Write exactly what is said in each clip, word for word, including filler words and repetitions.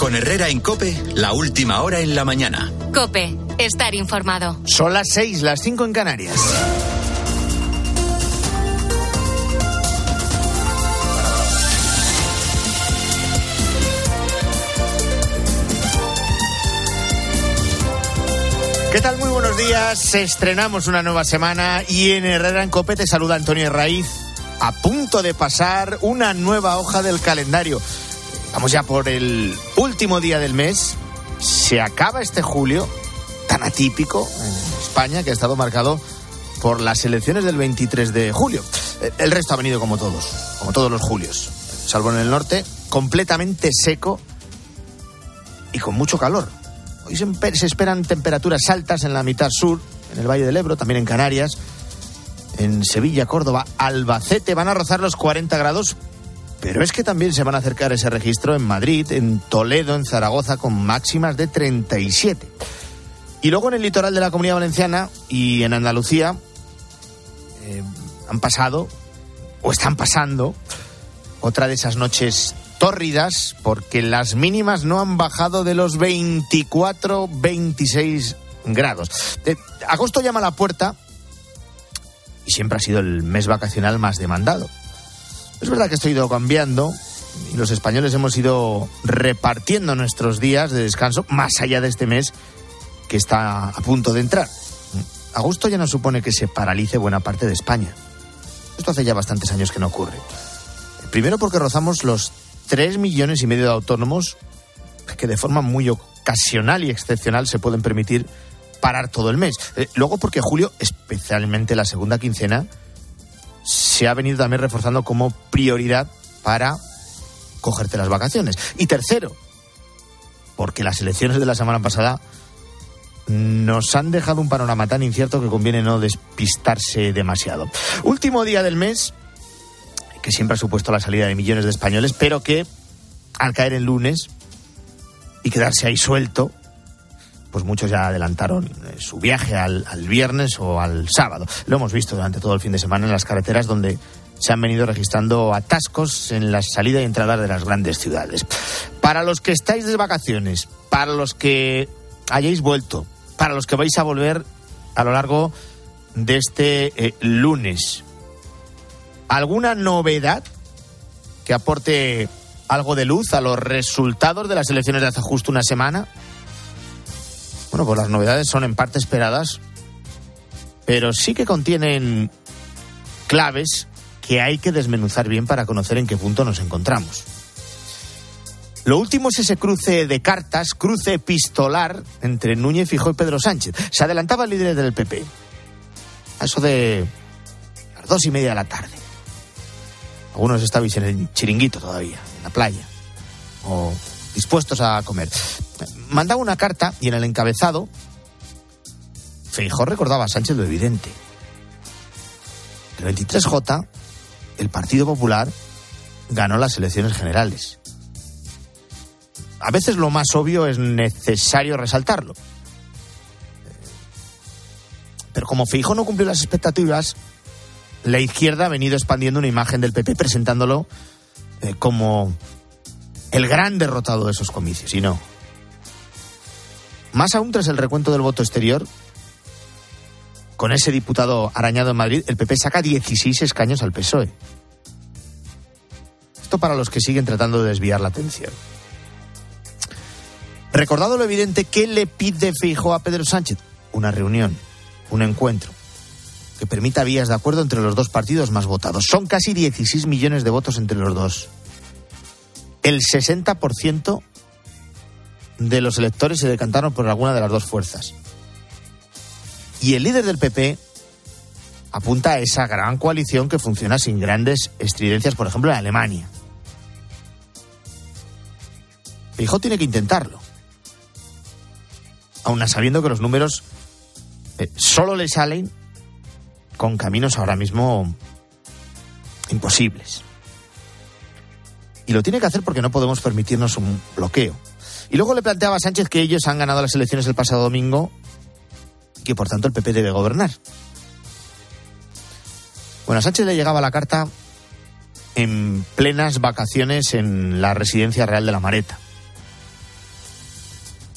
Con Herrera en COPE, la última hora en la mañana. COPE, estar informado. Son las seis, las cinco en Canarias. ¿Qué tal? Muy buenos días. Estrenamos una nueva semana y en Herrera en COPE te saluda Antonio Herraiz. A punto de pasar una nueva hoja del calendario. Vamos ya por el último día del mes. Se acaba este julio tan atípico en España, que ha estado marcado por las elecciones del veintitrés de julio. El resto ha venido como todos, como todos los julios, salvo en el norte, completamente seco y con mucho calor. Hoy se, se esperan temperaturas altas en la mitad sur, en el Valle del Ebro, también en Canarias, en Sevilla, Córdoba, Albacete van a rozar los cuarenta grados, pero es que también se van a acercar ese registro en Madrid, en Toledo, en Zaragoza, con máximas de treinta y siete. Y luego en el litoral de la Comunidad Valenciana y en Andalucía eh, han pasado, o están pasando, otra de esas noches tórridas, porque las mínimas no han bajado de los veinticuatro, veintiséis grados. Eh, agosto llama a la puerta y siempre ha sido el mes vacacional más demandado. Es verdad que esto ha ido cambiando y los españoles hemos ido repartiendo nuestros días de descanso más allá de este mes que está a punto de entrar. Agosto ya no supone que se paralice buena parte de España. Esto hace ya bastantes años que no ocurre. Primero porque rozamos los tres millones y medio de autónomos que de forma muy ocasional y excepcional se pueden permitir parar todo el mes. Eh, luego porque julio, especialmente la segunda quincena, se ha venido también reforzando como prioridad para cogerte las vacaciones. Y tercero, porque las elecciones de la semana pasada nos han dejado un panorama tan incierto que conviene no despistarse demasiado. Último día del mes, que siempre ha supuesto la salida de millones de españoles, pero que al caer en lunes y quedarse ahí suelto, pues muchos ya adelantaron su viaje al, al viernes o al sábado. Lo hemos visto durante todo el fin de semana en las carreteras, donde se han venido registrando atascos en la salida y entrada de las grandes ciudades. Para los que estáis de vacaciones, para los que hayáis vuelto, para los que vais a volver a lo largo de este eh, lunes, ¿alguna novedad que aporte algo de luz a los resultados de las elecciones de hace justo una semana? Bueno, pues las novedades son en parte esperadas, pero sí que contienen claves que hay que desmenuzar bien para conocer en qué punto nos encontramos. Lo último es ese cruce de cartas, cruce epistolar entre Núñez Feijóo y Pedro Sánchez. Se adelantaba el líder del P P, a eso de las dos y media de la tarde. Algunos estabais en el chiringuito todavía, en la playa, o dispuestos a comer. Mandaba una carta y en el encabezado Feijóo recordaba a Sánchez lo evidente. El veintitrés J, el Partido Popular ganó las elecciones generales. A veces lo más obvio es necesario resaltarlo. Pero como Feijóo no cumplió las expectativas, la izquierda ha venido expandiendo una imagen del P P presentándolo eh, como el gran derrotado de esos comicios, y no. Más aún tras el recuento del voto exterior, con ese diputado arañado en Madrid, el P P saca dieciséis escaños al P S O E. Esto para los que siguen tratando de desviar la atención. Recordado lo evidente, ¿qué le pide Feijóo a Pedro Sánchez? Una reunión, un encuentro que permita vías de acuerdo entre los dos partidos más votados. Son casi dieciséis millones de votos entre los dos. El sesenta por ciento de los electores se decantaron por alguna de las dos fuerzas. Y el líder del P P apunta a esa gran coalición que funciona sin grandes estridencias, por ejemplo, en Alemania. Feijóo tiene que intentarlo, aun sabiendo que los números eh, solo le salen con caminos ahora mismo imposibles. Y lo tiene que hacer porque no podemos permitirnos un bloqueo. Y luego le planteaba a Sánchez que ellos han ganado las elecciones el pasado domingo y que por tanto el P P debe gobernar. Bueno, a Sánchez le llegaba la carta en plenas vacaciones en la Residencia Real de la Mareta.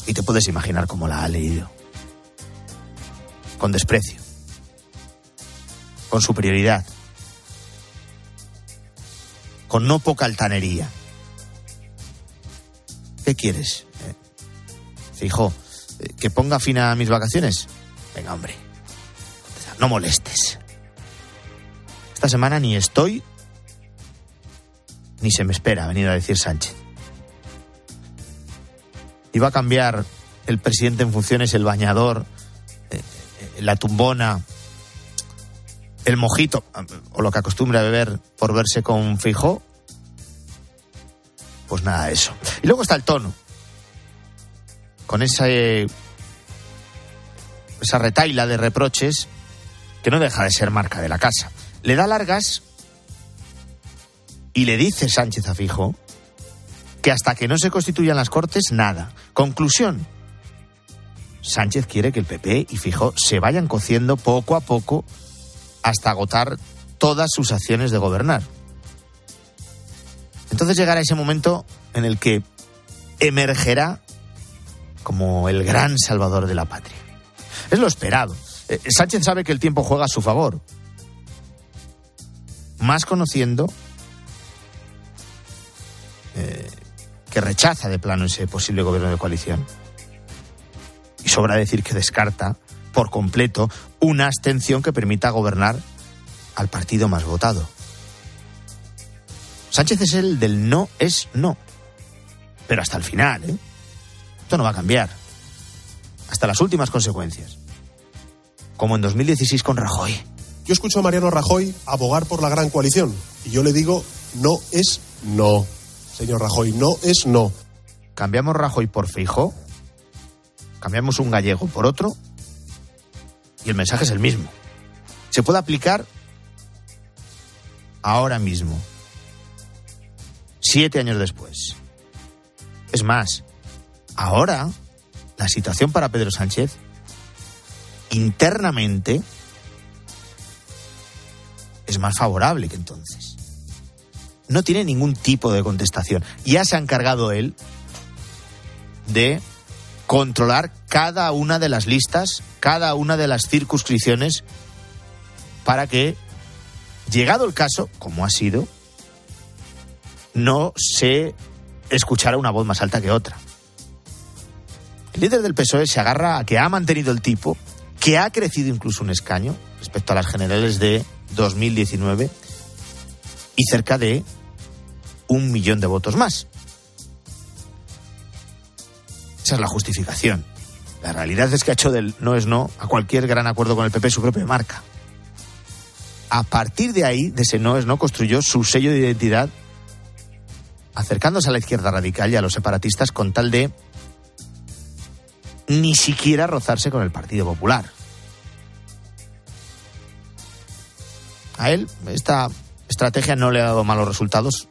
Y te puedes imaginar cómo la ha leído. Con desprecio. Con superioridad. Con no poca altanería. ¿Qué quieres? Eh, Feijóo, eh, ¿que ponga fin a mis vacaciones? Venga, hombre. No molestes. Esta semana ni estoy, ni se me espera venir a decir Sánchez. Iba a cambiar el presidente en funciones el bañador, eh, la tumbona, el mojito, o lo que acostumbra a beber por verse con Feijóo. Pues nada de eso. Y luego está el tono. Con esa, eh, esa retaila de reproches que no deja de ser marca de la casa. Le da largas y le dice Sánchez a Feijóo que hasta que no se constituyan las Cortes, nada. Conclusión. Sánchez quiere que el P P y Feijóo se vayan cociendo poco a poco hasta agotar todas sus acciones de gobernar. Entonces llegará ese momento en el que emergerá como el gran salvador de la patria. Es lo esperado. Eh, Sánchez sabe que el tiempo juega a su favor. Más conociendo eh, que rechaza de plano ese posible gobierno de coalición. Y sobra decir que descarta por completo una abstención que permita gobernar al partido más votado. Sánchez es el del no es no. Pero hasta el final, ¿eh? Esto no va a cambiar. Hasta las últimas consecuencias. Como en dos mil dieciséis con Rajoy. Yo escucho a Mariano Rajoy abogar por la gran coalición. Y yo le digo, no es no. Señor Rajoy, no es no. Cambiamos Rajoy por Feijóo. Cambiamos un gallego por otro. Y el mensaje es el mismo. Se puede aplicar ahora mismo. Siete años después. Es más, ahora la situación para Pedro Sánchez internamente es más favorable que entonces. No tiene ningún tipo de contestación. Ya se ha encargado él de controlar cada una de las listas, cada una de las circunscripciones, para que, llegado el caso, como ha sido, no se escuchara una voz más alta que otra. El líder del P S O E se agarra a que ha mantenido el tipo, que ha crecido incluso un escaño respecto a las generales de dos mil diecinueve y cerca de un millón de votos más. Esa es la justificación. La realidad es que ha hecho del no es no a cualquier gran acuerdo con el P P su propia marca. A partir de ahí, de ese no es no, construyó su sello de identidad, acercándose a la izquierda radical y a los separatistas con tal de ni siquiera rozarse con el Partido Popular. A él esta estrategia no le ha dado malos resultados.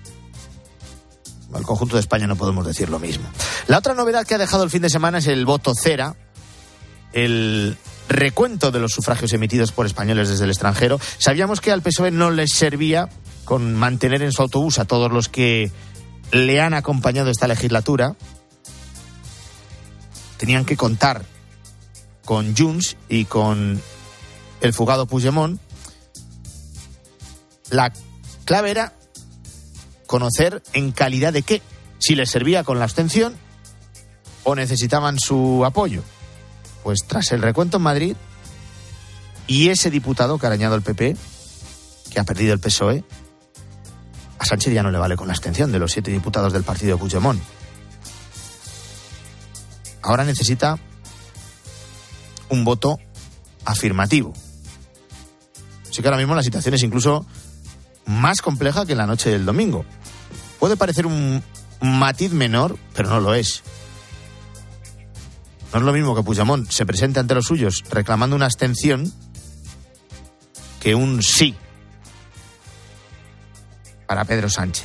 Al conjunto de España no podemos decir lo mismo. La otra novedad que ha dejado el fin de semana es el voto cera, el recuento de los sufragios emitidos por españoles desde el extranjero. Sabíamos que al P S O E no les servía con mantener en su autobús a todos los que le han acompañado esta legislatura. Tenían que contar con Junts y con el fugado Puigdemont. La clave era conocer en calidad de qué, si les servía con la abstención o necesitaban su apoyo. Pues tras el recuento en Madrid y ese diputado que ha arañado el P P, que ha perdido el P S O E, a Sánchez ya no le vale con la abstención de los siete diputados del partido de Puigdemont. Ahora necesita un voto afirmativo. Así que ahora mismo la situación es incluso más compleja que en la noche del domingo. Puede parecer un matiz menor, pero no lo es. No es lo mismo que Puigdemont se presente ante los suyos reclamando una abstención que un sí para Pedro Sánchez.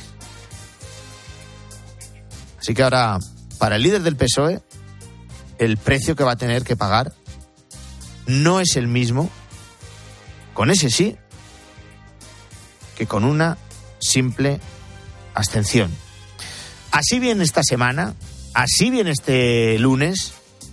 Así que ahora, para el líder del P S O E, el precio que va a tener que pagar no es el mismo con ese sí que con una simple abstención. Así bien esta semana, así viene este lunes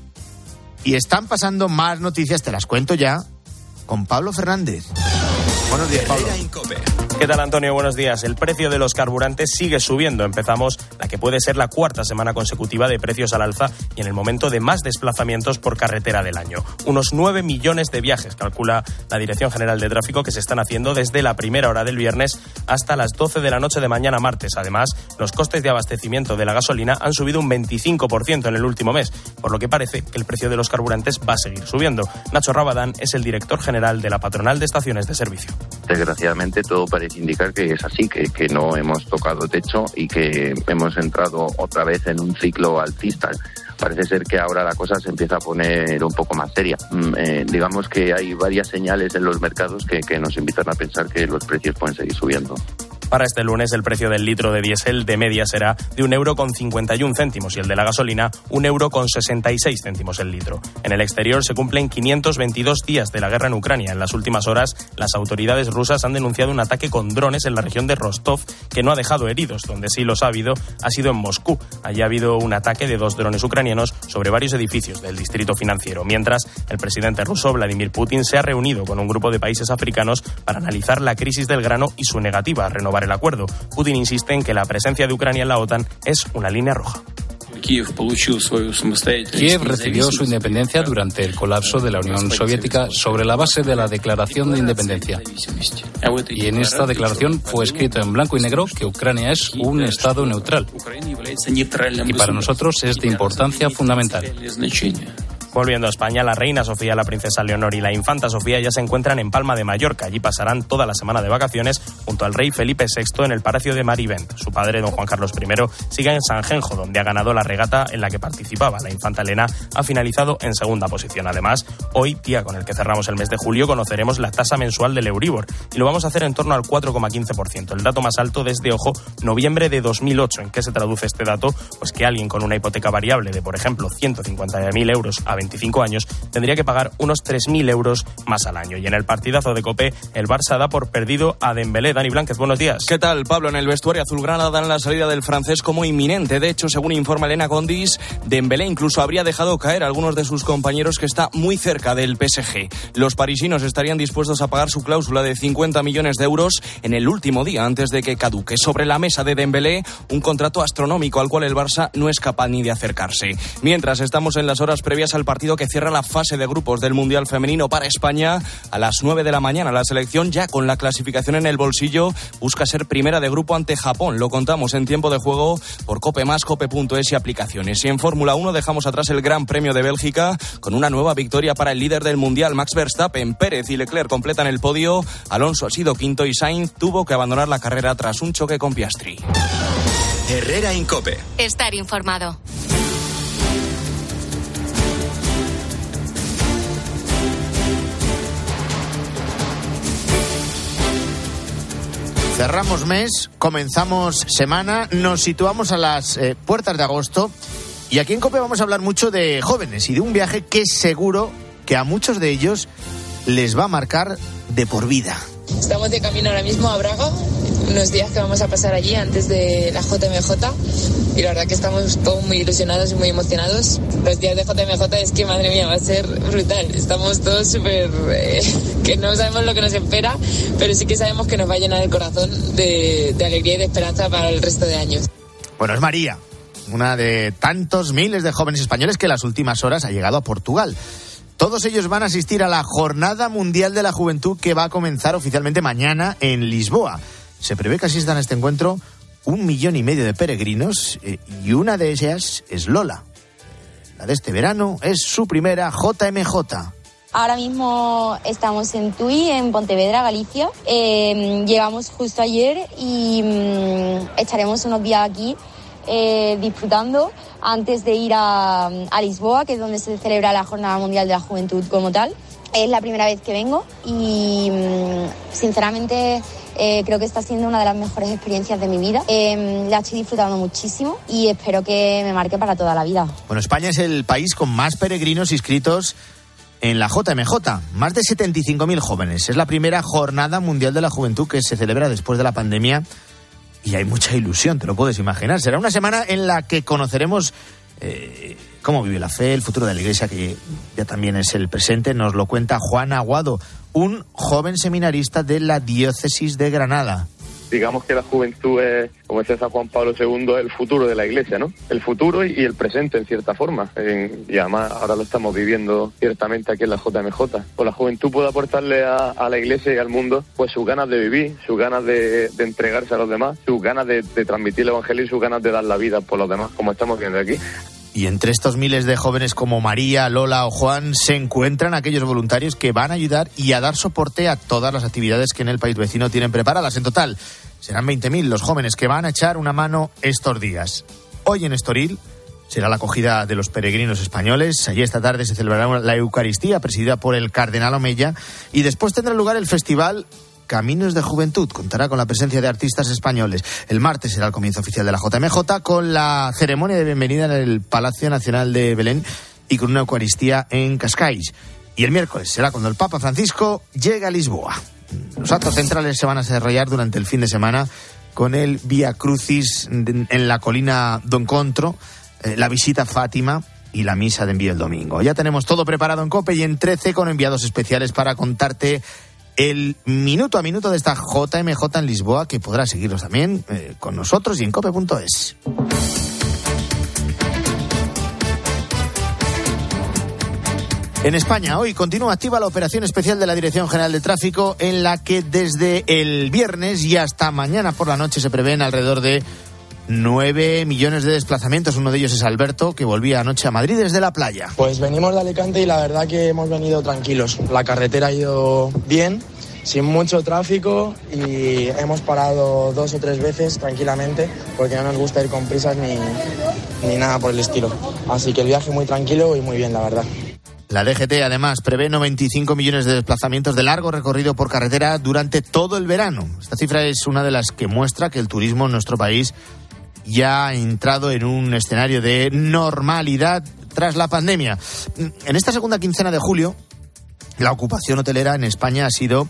y están pasando más noticias, te las cuento ya, con Pablo Fernández. Buenos días, Pablo. ¿Qué tal, Antonio? Buenos días. El precio de los carburantes sigue subiendo. Empezamos la que puede ser la cuarta semana consecutiva de precios al alza y en el momento de más desplazamientos por carretera del año. Unos nueve millones de viajes, calcula la Dirección General de Tráfico, que se están haciendo desde la primera hora del viernes hasta las doce de la noche de mañana martes. Además, los costes de abastecimiento de la gasolina han subido un veinticinco por ciento en el último mes, por lo que parece que el precio de los carburantes va a seguir subiendo. Nacho Rabadán es el director general de la Patronal de Estaciones de Servicio. Desgraciadamente todo parece indicar que es así, que, que no hemos tocado techo y que hemos entrado otra vez en un ciclo alcista. Parece ser que ahora la cosa se empieza a poner un poco más seria. Eh, digamos que hay varias señales en los mercados que, que nos invitan a pensar que los precios pueden seguir subiendo. Para este lunes el precio del litro de diésel de media será de un euro con cincuenta y un céntimos y el de la gasolina un euro con sesenta y seis céntimos el litro. En el exterior se cumplen quinientos veintidós días de la guerra en Ucrania. En las últimas horas las autoridades rusas han denunciado un ataque con drones en la región de Rostov que no ha dejado heridos. Donde sí los ha habido ha sido en Moscú. Allí ha habido un ataque de dos drones ucranianos sobre varios edificios del distrito financiero. Mientras, el presidente ruso Vladimir Putin se ha reunido con un grupo de países africanos para analizar la crisis del grano y su negativa a renovar el acuerdo. Putin insiste en que la presencia de Ucrania en la OTAN es una línea roja. Kiev recibió su independencia durante el colapso de la Unión Soviética sobre la base de la Declaración de Independencia. Y en esta declaración fue escrito en blanco y negro que Ucrania es un Estado neutral. Y para nosotros es de importancia fundamental. Volviendo a España, la reina Sofía, la princesa Leonor y la infanta Sofía ya se encuentran en Palma de Mallorca. Allí pasarán toda la semana de vacaciones junto al rey Felipe sexto en el Palacio de Marivent. Su padre, don Juan Carlos primero, sigue en Sanjenjo, donde ha ganado la regata en la que participaba. La infanta Elena ha finalizado en segunda posición. Además, hoy, día con el que cerramos el mes de julio, conoceremos la tasa mensual del Euribor y lo vamos a hacer en torno al cuatro coma quince por ciento, el dato más alto desde, ojo, noviembre de dos mil ocho. ¿En qué se traduce este dato? Pues que alguien con una hipoteca variable de, por ejemplo, ciento cincuenta mil euros a veinticinco años tendría que pagar unos tres mil euros más al año. Y en el partidazo de COPE, el Barça da por perdido a Dembélé. Dani Blánquez, buenos días. ¿Qué tal, Pablo? En el vestuario azulgrana dan la salida del francés como inminente. De hecho, según informa Elena Condis, Dembélé incluso habría dejado caer a algunos de sus compañeros que está muy cerca del P S G. Los parisinos estarían dispuestos a pagar su cláusula de cincuenta millones de euros en el último día antes de que caduque. Sobre la mesa de Dembélé, un contrato astronómico al cual el Barça no es capaz ni de acercarse. Mientras estamos en las horas previas al partido que cierra la fase de grupos del Mundial Femenino para España, a las nueve de la mañana la selección, ya con la clasificación en el bolsillo, busca ser primera de grupo ante Japón. Lo contamos en tiempo de juego por Cope Más, Cope punto es y aplicaciones. Y en Fórmula uno dejamos atrás el Gran Premio de Bélgica con una nueva victoria para el líder del Mundial, Max Verstappen. Pérez y Leclerc completan el podio, Alonso ha sido quinto y Sainz tuvo que abandonar la carrera tras un choque con Piastri. Herrera en COPE. Estar informado. Cerramos mes, comenzamos semana, nos situamos a las eh, puertas de agosto y aquí en COPE vamos a hablar mucho de jóvenes y de un viaje que seguro que a muchos de ellos les va a marcar de por vida. Estamos de camino ahora mismo a Braga, unos días que vamos a pasar allí antes de la J M J y la verdad que estamos todos muy ilusionados y muy emocionados. Los días de J M J es que, madre mía, va a ser brutal. Estamos todos súper... Eh, que no sabemos lo que nos espera, pero sí que sabemos que nos va a llenar el corazón de, de alegría y de esperanza para el resto de años. Bueno, es María, una de tantos miles de jóvenes españoles que en las últimas horas ha llegado a Portugal. Todos ellos van a asistir a la Jornada Mundial de la Juventud que va a comenzar oficialmente mañana en Lisboa. Se prevé que asistan a este encuentro un millón y medio de peregrinos eh, y una de ellas es Lola. La de este verano es su primera J M J. Ahora mismo estamos en Tui, en Pontevedra, Galicia. Eh, llegamos justo ayer y mm, estaremos unos días aquí eh, disfrutando antes de ir a, a Lisboa, que es donde se celebra la Jornada Mundial de la Juventud como tal. Es la primera vez que vengo y mm, sinceramente eh, creo que está siendo una de las mejores experiencias de mi vida. Eh, la estoy disfrutando muchísimo y espero que me marque para toda la vida. Bueno, España es el país con más peregrinos inscritos en la J M J, más de setenta y cinco mil jóvenes. Es la primera Jornada Mundial de la Juventud que se celebra después de la pandemia y hay mucha ilusión, te lo puedes imaginar. Será una semana en la que conoceremos eh, cómo vive la fe, el futuro de la Iglesia, que ya también es el presente. Nos lo cuenta Juan Aguado, un joven seminarista de la diócesis de Granada. Digamos que la juventud es, como decía San Juan Pablo segundo, el futuro de la Iglesia, ¿no? El futuro y el presente, en cierta forma. En, y además ahora lo estamos viviendo ciertamente aquí en la J M J. Pues la juventud puede aportarle a, a la Iglesia y al mundo pues sus ganas de vivir, sus ganas de, de entregarse a los demás, sus ganas de, de transmitir el Evangelio y sus ganas de dar la vida por los demás, como estamos viendo aquí. Y entre estos miles de jóvenes como María, Lola o Juan se encuentran aquellos voluntarios que van a ayudar y a dar soporte a todas las actividades que en el país vecino tienen preparadas. En total, serán veinte mil los jóvenes que van a echar una mano estos días. Hoy en Estoril será la acogida de los peregrinos españoles. Allí esta tarde se celebrará la Eucaristía presidida por el cardenal Omeya y después tendrá lugar el festival Caminos de Juventud. Contará con la presencia de artistas españoles. El martes será el comienzo oficial de la J M J con la ceremonia de bienvenida en el Palacio Nacional de Belén y con una Eucaristía en Cascais. Y el miércoles será cuando el Papa Francisco llega a Lisboa. Los actos centrales se van a desarrollar durante el fin de semana con el Vía Crucis en la colina Don Contro, eh, la visita a Fátima y la misa de envío el domingo. Ya tenemos todo preparado en COPE y en trece con enviados especiales para contarte el minuto a minuto de esta J M J en Lisboa, que podrás seguirlos también eh, con nosotros y en cope punto es. En España, hoy continúa activa la operación especial de la Dirección General de Tráfico, en la que desde el viernes y hasta mañana por la noche se prevén alrededor de nueve millones de desplazamientos. Uno de ellos es Alberto, que volvía anoche a Madrid desde la playa. Pues venimos de Alicante y la verdad que hemos venido tranquilos. La carretera ha ido bien, sin mucho tráfico, y hemos parado dos o tres veces tranquilamente porque no nos gusta ir con prisas ni, ni nada por el estilo. Así que el viaje muy tranquilo y muy bien, la verdad. La D G T, además, prevé noventa y cinco millones de desplazamientos de largo recorrido por carretera durante todo el verano. Esta cifra es una de las que muestra que el turismo en nuestro país ya ha entrado en un escenario de normalidad tras la pandemia. En esta segunda quincena de julio, la ocupación hotelera en España ha sido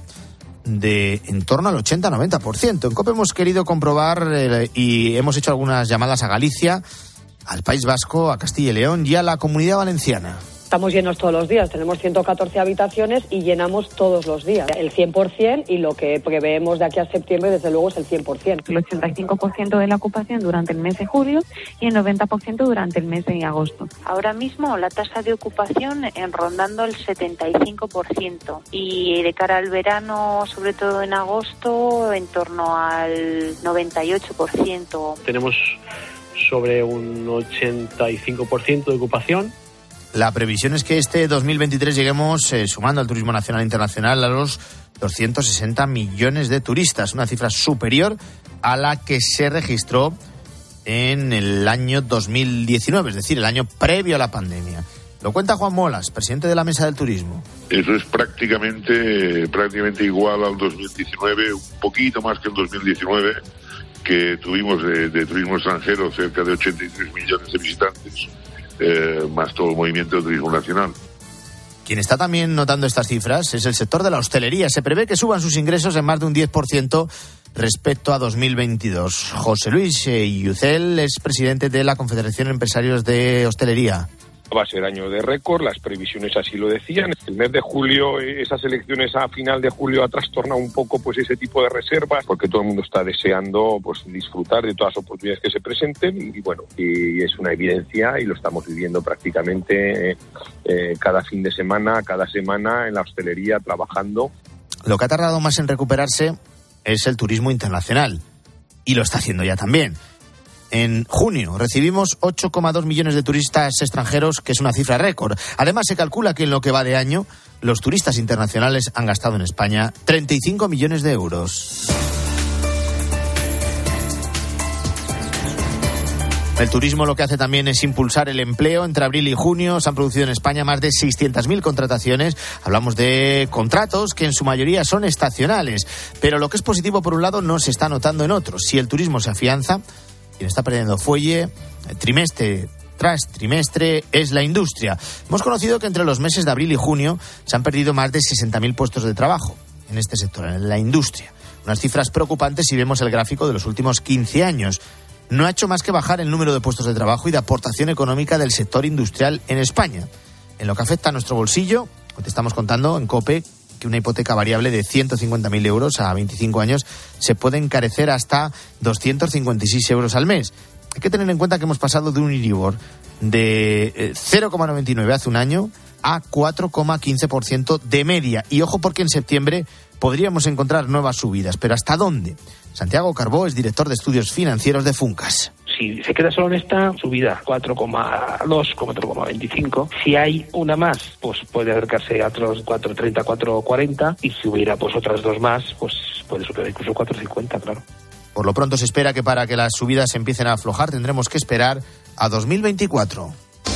de en torno al ochenta a noventa por ciento. En COPE hemos querido comprobar eh, y hemos hecho algunas llamadas a Galicia, al País Vasco, a Castilla y León y a la Comunidad Valenciana. Estamos llenos todos los días, tenemos ciento catorce habitaciones y llenamos todos los días. El cien por ciento, y lo que preveemos de aquí a septiembre, desde luego, es el cien por ciento. El ochenta y cinco por ciento de la ocupación durante el mes de julio y el noventa por ciento durante el mes de agosto. Ahora mismo la tasa de ocupación en rondando el setenta y cinco por ciento y de cara al verano, sobre todo en agosto, en torno al noventa y ocho por ciento. Tenemos sobre un ochenta y cinco por ciento de ocupación. La previsión es que este dos mil veintitrés lleguemos, eh, sumando al turismo nacional e internacional, a los doscientos sesenta millones de turistas, una cifra superior a la que se registró en el año dos mil diecinueve, es decir, el año previo a la pandemia. Lo cuenta Juan Molas, presidente de la Mesa del Turismo. Eso es prácticamente, prácticamente igual al dos mil diecinueve, un poquito más que el dos mil diecinueve, que tuvimos de, de turismo extranjero cerca de ochenta y tres millones de visitantes. Eh, más todo el movimiento de turismo nacional. Quien está también notando estas cifras es el sector de la hostelería. Se prevé que suban sus ingresos en más de un diez por ciento respecto a dos mil veintidós. José Luis Yucel es presidente de la Confederación de Empresarios de Hostelería. Va a ser año de récord, las previsiones así lo decían. El mes de julio, esas elecciones a final de julio ha trastornado un poco pues ese tipo de reservas, porque todo el mundo está deseando pues disfrutar de todas las oportunidades que se presenten y bueno, y es una evidencia y lo estamos viviendo prácticamente eh, cada fin de semana, cada semana en la hostelería trabajando. Lo que ha tardado más en recuperarse es el turismo internacional y lo está haciendo ya también. En junio recibimos ocho coma dos millones de turistas extranjeros, que es una cifra récord. Además, se calcula que en lo que va de año, los turistas internacionales han gastado en España treinta y cinco millones de euros. El turismo lo que hace también es impulsar el empleo. Entre abril y junio se han producido en España más de seiscientas mil contrataciones. Hablamos de contratos que en su mayoría son estacionales. Pero lo que es positivo por un lado no se está notando en otros. Si el turismo se afianza, quien está perdiendo fuelle trimestre tras trimestre es la industria. Hemos conocido que entre los meses de abril y junio se han perdido más de sesenta mil puestos de trabajo en este sector, en la industria. Unas cifras preocupantes si vemos el gráfico de los últimos quince años. no ha hecho más que bajar el número de puestos de trabajo y de aportación económica del sector industrial en España. En lo que afecta a nuestro bolsillo, te estamos contando en COPE que una hipoteca variable de ciento cincuenta mil euros a veinticinco años se puede encarecer hasta doscientos cincuenta y seis euros al mes. Hay que tener en cuenta que hemos pasado de un Euribor de cero coma noventa y nueve hace un año a cuatro coma quince por ciento de media. Y ojo, porque en septiembre podríamos encontrar nuevas subidas. ¿Pero hasta dónde? Santiago Carbó es director de estudios financieros de Funcas. Si se queda solo en esta subida, cuatro coma dos, cuatro coma veinticinco. Si hay una más, pues puede acercarse a otros cuatro coma treinta, cuatro coma cuarenta. Y si hubiera pues otras dos más, pues puede superar incluso cuatro coma cincuenta, claro. Por lo pronto se espera que para que las subidas empiecen a aflojar tendremos que esperar a dos mil veinticuatro.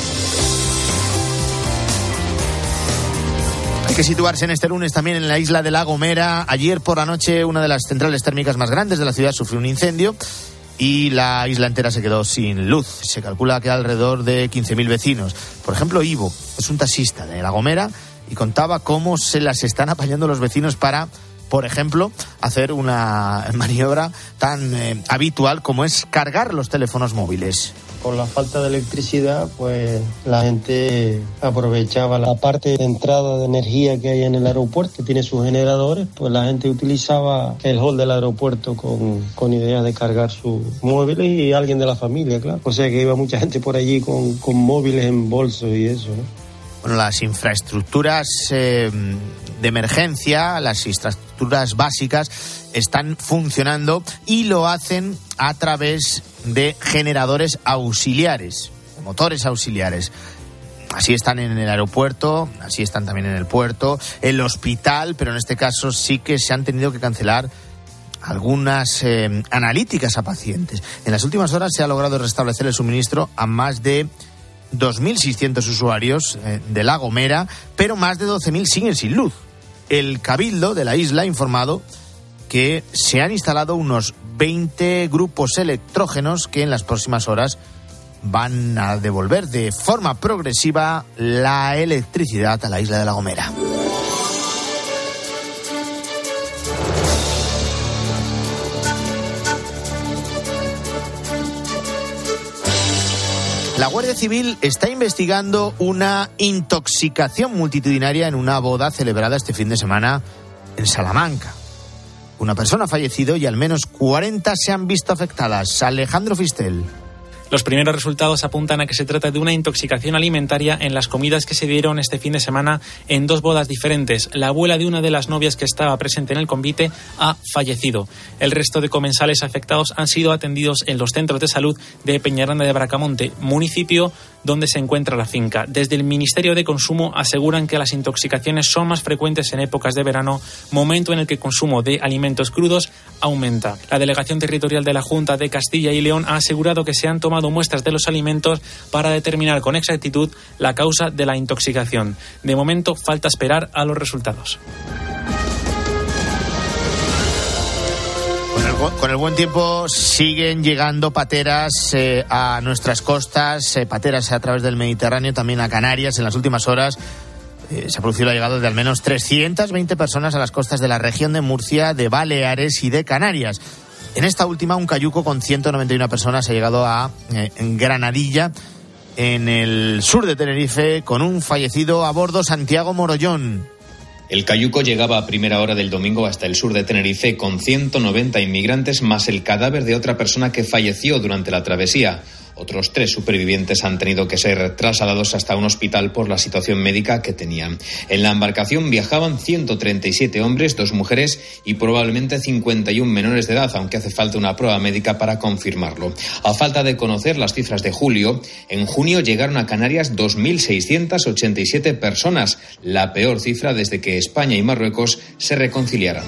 Hay que situarse en este lunes también en la isla de La Gomera. Ayer por la noche una de las centrales térmicas más grandes de la ciudad sufrió un incendio y la isla entera se quedó sin luz. Se calcula que alrededor de quince mil vecinos. Por ejemplo, Ivo es un taxista de La Gomera y contaba cómo se las están apañando los vecinos para, por ejemplo, hacer una maniobra tan eh, habitual como es cargar los teléfonos móviles. Por la falta de electricidad, pues la gente aprovechaba la parte de entrada de energía que hay en el aeropuerto, que tiene sus generadores, pues la gente utilizaba el hall del aeropuerto con, con idea de cargar sus móviles y alguien de la familia, claro. O sea que iba mucha gente por allí con, con móviles en bolsos y eso, ¿no? Bueno, las infraestructuras eh, de emergencia, las infraestructuras básicas están funcionando y lo hacen a través de generadores auxiliares, de motores auxiliares. Así están en el aeropuerto, así están también en el puerto, el hospital, pero en este caso sí que se han tenido que cancelar algunas eh, analíticas a pacientes. En las últimas horas se ha logrado restablecer el suministro a más de dos mil seiscientos usuarios eh, de La Gomera, pero más de doce mil siguen sin luz. El Cabildo de la isla ha informado que se han instalado unos veinte grupos electrógenos que en las próximas horas van a devolver de forma progresiva la electricidad a la isla de La Gomera. La Guardia Civil está investigando una intoxicación multitudinaria en una boda celebrada este fin de semana en Salamanca. Una persona ha fallecido y al menos cuarenta se han visto afectadas. Alejandro Fistel. Los primeros resultados apuntan a que se trata de una intoxicación alimentaria en las comidas que se dieron este fin de semana en dos bodas diferentes. La abuela de una de las novias que estaba presente en el convite ha fallecido. El resto de comensales afectados han sido atendidos en los centros de salud de Peñaranda de Bracamonte, municipio donde se encuentra la finca. Desde el Ministerio de Consumo aseguran que las intoxicaciones son más frecuentes en épocas de verano, momento en el que el consumo de alimentos crudos aumenta. La Delegación Territorial de la Junta de Castilla y León ha asegurado que se han tomado muestras de los alimentos para determinar con exactitud la causa de la intoxicación. De momento, falta esperar a los resultados. Con el, con el buen tiempo siguen llegando pateras eh, a nuestras costas, eh, pateras a través del Mediterráneo, también a Canarias. En las últimas horas eh, se ha producido la llegada de al menos trescientas veinte personas a las costas de la región de Murcia, de Baleares y de Canarias. En esta última, un cayuco con ciento noventa y una personas ha llegado a eh, Granadilla, en el sur de Tenerife, con un fallecido a bordo, Santiago Morollón. El cayuco llegaba a primera hora del domingo hasta el sur de Tenerife con ciento noventa inmigrantes más el cadáver de otra persona que falleció durante la travesía. Otros tres supervivientes han tenido que ser trasladados hasta un hospital por la situación médica que tenían. En la embarcación viajaban ciento treinta y siete hombres, dos mujeres y probablemente cincuenta y uno menores de edad, aunque hace falta una prueba médica para confirmarlo. A falta de conocer las cifras de julio, en junio llegaron a Canarias dos mil seiscientas ochenta y siete personas, la peor cifra desde que España y Marruecos se reconciliaran.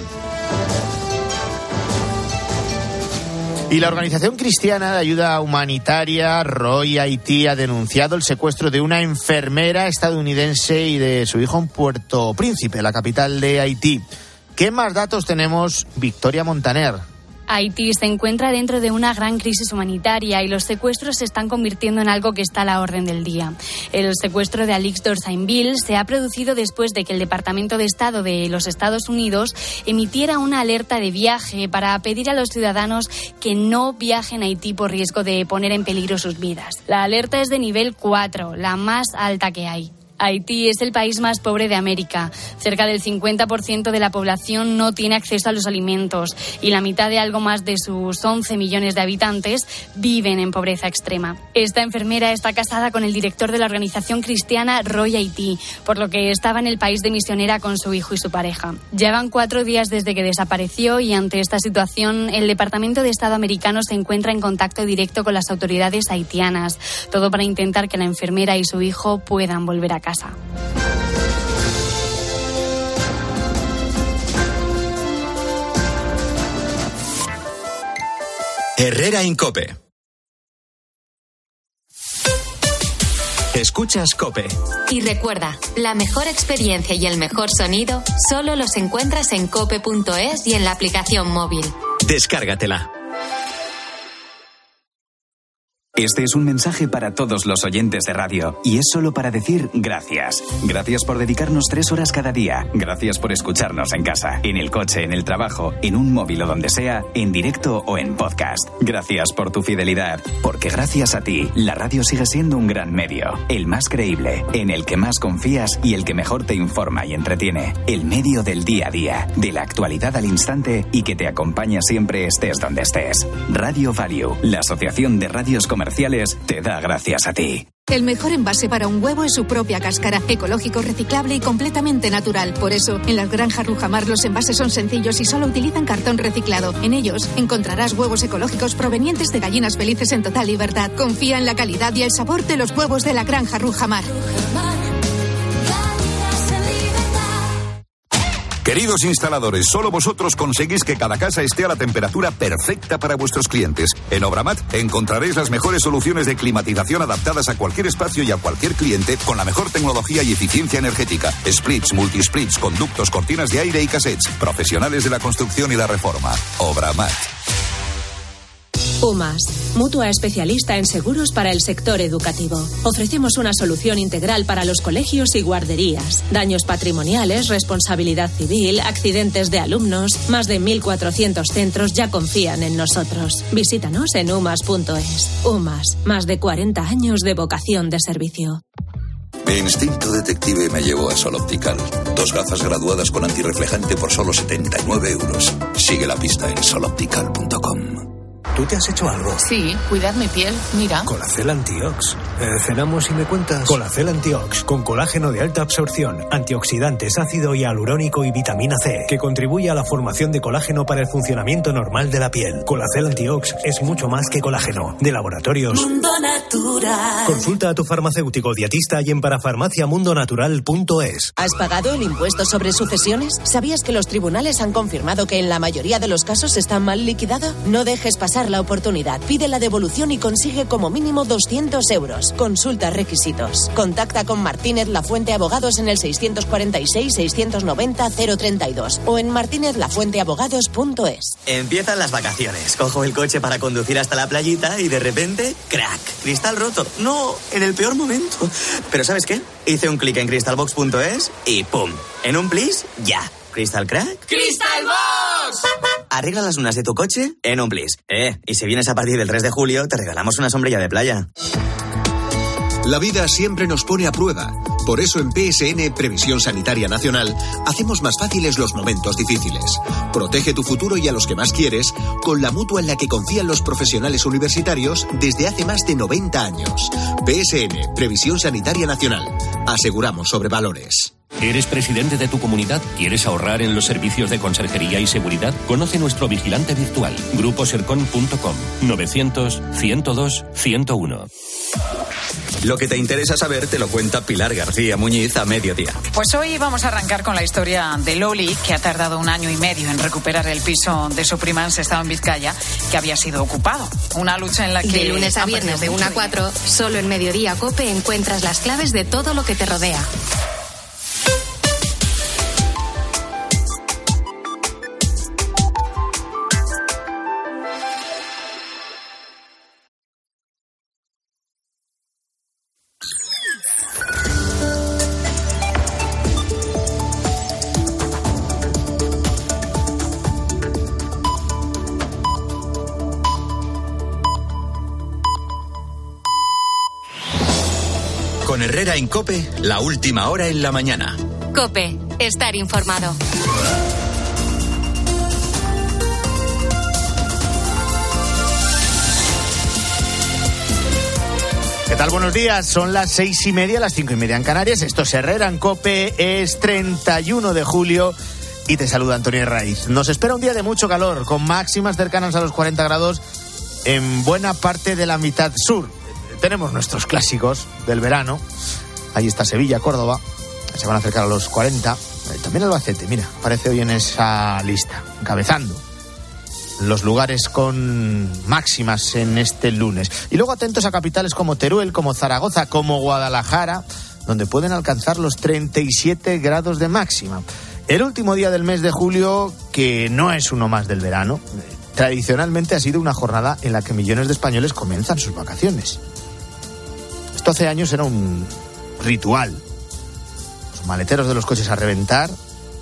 Y la organización cristiana de ayuda humanitaria Roy Haití ha denunciado el secuestro de una enfermera estadounidense y de su hijo en Puerto Príncipe, la capital de Haití. ¿Qué más datos tenemos, Victoria Montaner? Haití se encuentra dentro de una gran crisis humanitaria y los secuestros se están convirtiendo en algo que está a la orden del día. El secuestro de Alix Dorsainville se ha producido después de que el Departamento de Estado de los Estados Unidos emitiera una alerta de viaje para pedir a los ciudadanos que no viajen a Haití por riesgo de poner en peligro sus vidas. La alerta es de nivel cuatro, la más alta que hay. Haití es el país más pobre de América. Cerca del cincuenta por ciento de la población no tiene acceso a los alimentos y la mitad de algo más de sus once millones de habitantes viven en pobreza extrema. Esta enfermera está casada con el director de la organización cristiana Roy Haití, por lo que estaba en el país de misionera con su hijo y su pareja. Llevan cuatro días desde que desapareció y ante esta situación el Departamento de Estado americano se encuentra en contacto directo con las autoridades haitianas, todo para intentar que la enfermera y su hijo puedan volver a casa. Casa. Herrera Incope. Escuchas COPE. Y recuerda, la mejor experiencia y el mejor sonido solo los encuentras en cope punto es y en la aplicación móvil. Descárgatela. Este es un mensaje para todos los oyentes de radio y es solo para decir gracias. Gracias por dedicarnos tres horas cada día. Gracias por escucharnos en casa, en el coche, en el trabajo, en un móvil o donde sea, en directo o en podcast. Gracias por tu fidelidad, porque gracias a ti, la radio sigue siendo un gran medio. El más creíble, en el que más confías y el que mejor te informa y entretiene. El medio del día a día, de la actualidad al instante y que te acompaña siempre estés donde estés. Radio Value, la asociación de radios comerciales, te da gracias a ti. El mejor envase para un huevo es su propia cáscara, ecológico, reciclable y completamente natural. Por eso, en las granjas Rujamar los envases son sencillos y solo utilizan cartón reciclado. En ellos encontrarás huevos ecológicos provenientes de gallinas felices en total libertad. Confía en la calidad y el sabor de los huevos de la granja Rujamar. Queridos instaladores, solo vosotros conseguís que cada casa esté a la temperatura perfecta para vuestros clientes. En Obramat encontraréis las mejores soluciones de climatización adaptadas a cualquier espacio y a cualquier cliente con la mejor tecnología y eficiencia energética. Splits, multisplits, conductos, cortinas de aire y cassettes. Profesionales de la construcción y la reforma. Obramat. UMAS, mutua especialista en seguros para el sector educativo. Ofrecemos una solución integral para los colegios y guarderías. Daños patrimoniales, responsabilidad civil, accidentes de alumnos. Más de mil cuatrocientos centros ya confían en nosotros. Visítanos en umas punto es. UMAS, más de cuarenta años de vocación de servicio. Mi instinto detective me llevó a Sol Optical. Dos gafas graduadas con antirreflejante por solo setenta y nueve euros. Sigue la pista en sol optical punto com. ¿Tú te has hecho algo? Sí, cuidad mi piel, mira. Colacel Antiox. Eh, cenamos y me cuentas. Colacel Antiox, con colágeno de alta absorción, antioxidantes, ácido hialurónico y vitamina C, que contribuye a la formación de colágeno para el funcionamiento normal de la piel. Colacel Antiox es mucho más que colágeno. De Laboratorios Mundo Natural. Consulta a tu farmacéutico dietista y en parafarmacia mundo natural punto es. ¿Has pagado el impuesto sobre sucesiones? ¿Sabías que los tribunales han confirmado que en la mayoría de los casos está mal liquidado? No dejes pasar la oportunidad. Pide la devolución y consigue como mínimo doscientos euros. Consulta requisitos. Contacta con Martínez Lafuente Abogados en el seiscientos cuarenta y seis, seiscientos noventa, cero treinta y dos o en martínez lafuente abogados punto es. Empiezan las vacaciones. Cojo el coche para conducir hasta la playita y de repente, ¡crack! Cristal roto. No, en el peor momento. Pero ¿sabes qué? Hice un clic en crystalbox punto es y ¡pum! En un plis, ya. ¿Crystal Crack? ¡Crystal Box! Arregla las lunas de tu coche en un plis. Eh, y si vienes a partir del tres de julio, te regalamos una sombrilla de playa. La vida siempre nos pone a prueba. Por eso en P S N, Previsión Sanitaria Nacional, hacemos más fáciles los momentos difíciles. Protege tu futuro y a los que más quieres con la mutua en la que confían los profesionales universitarios desde hace más de noventa años. P S N, Previsión Sanitaria Nacional. Aseguramos sobre valores. ¿Eres presidente de tu comunidad? ¿Quieres ahorrar en los servicios de conserjería y seguridad? Conoce nuestro vigilante virtual, grupo sercon punto com, novecientos, ciento dos, ciento uno. Lo que te interesa saber te lo cuenta Pilar García Muñiz a mediodía. Pues hoy vamos a arrancar con la historia de Loli, que ha tardado un año y medio en recuperar el piso de su prima en Sestao, en Vizcaya, que había sido ocupado. Una lucha en la que... De lunes a viernes de una a cuatro, solo en Mediodía COPE encuentras las claves de todo lo que te rodea. Con Herrera en COPE, la última hora en la mañana. COPE, estar informado. ¿Qué tal? Buenos días. Son las seis y media, las cinco y media en Canarias. Esto es Herrera en COPE. Es treinta y uno de julio y te saluda Antonio Raiz. Nos espera un día de mucho calor, con máximas cercanas a los cuarenta grados en buena parte de la mitad sur. Tenemos nuestros clásicos del verano. Ahí está Sevilla, Córdoba. Se van a acercar a los cuarenta. También Albacete, mira, aparece hoy en esa lista, encabezando los lugares con máximas en este lunes. Y luego atentos a capitales como Teruel, como Zaragoza, como Guadalajara, donde pueden alcanzar los treinta y siete grados de máxima. El último día del mes de julio, que no es uno más del verano, tradicionalmente ha sido una jornada en la que millones de españoles comienzan sus vacaciones. Esto hace años era un ritual. Los maleteros de los coches a reventar,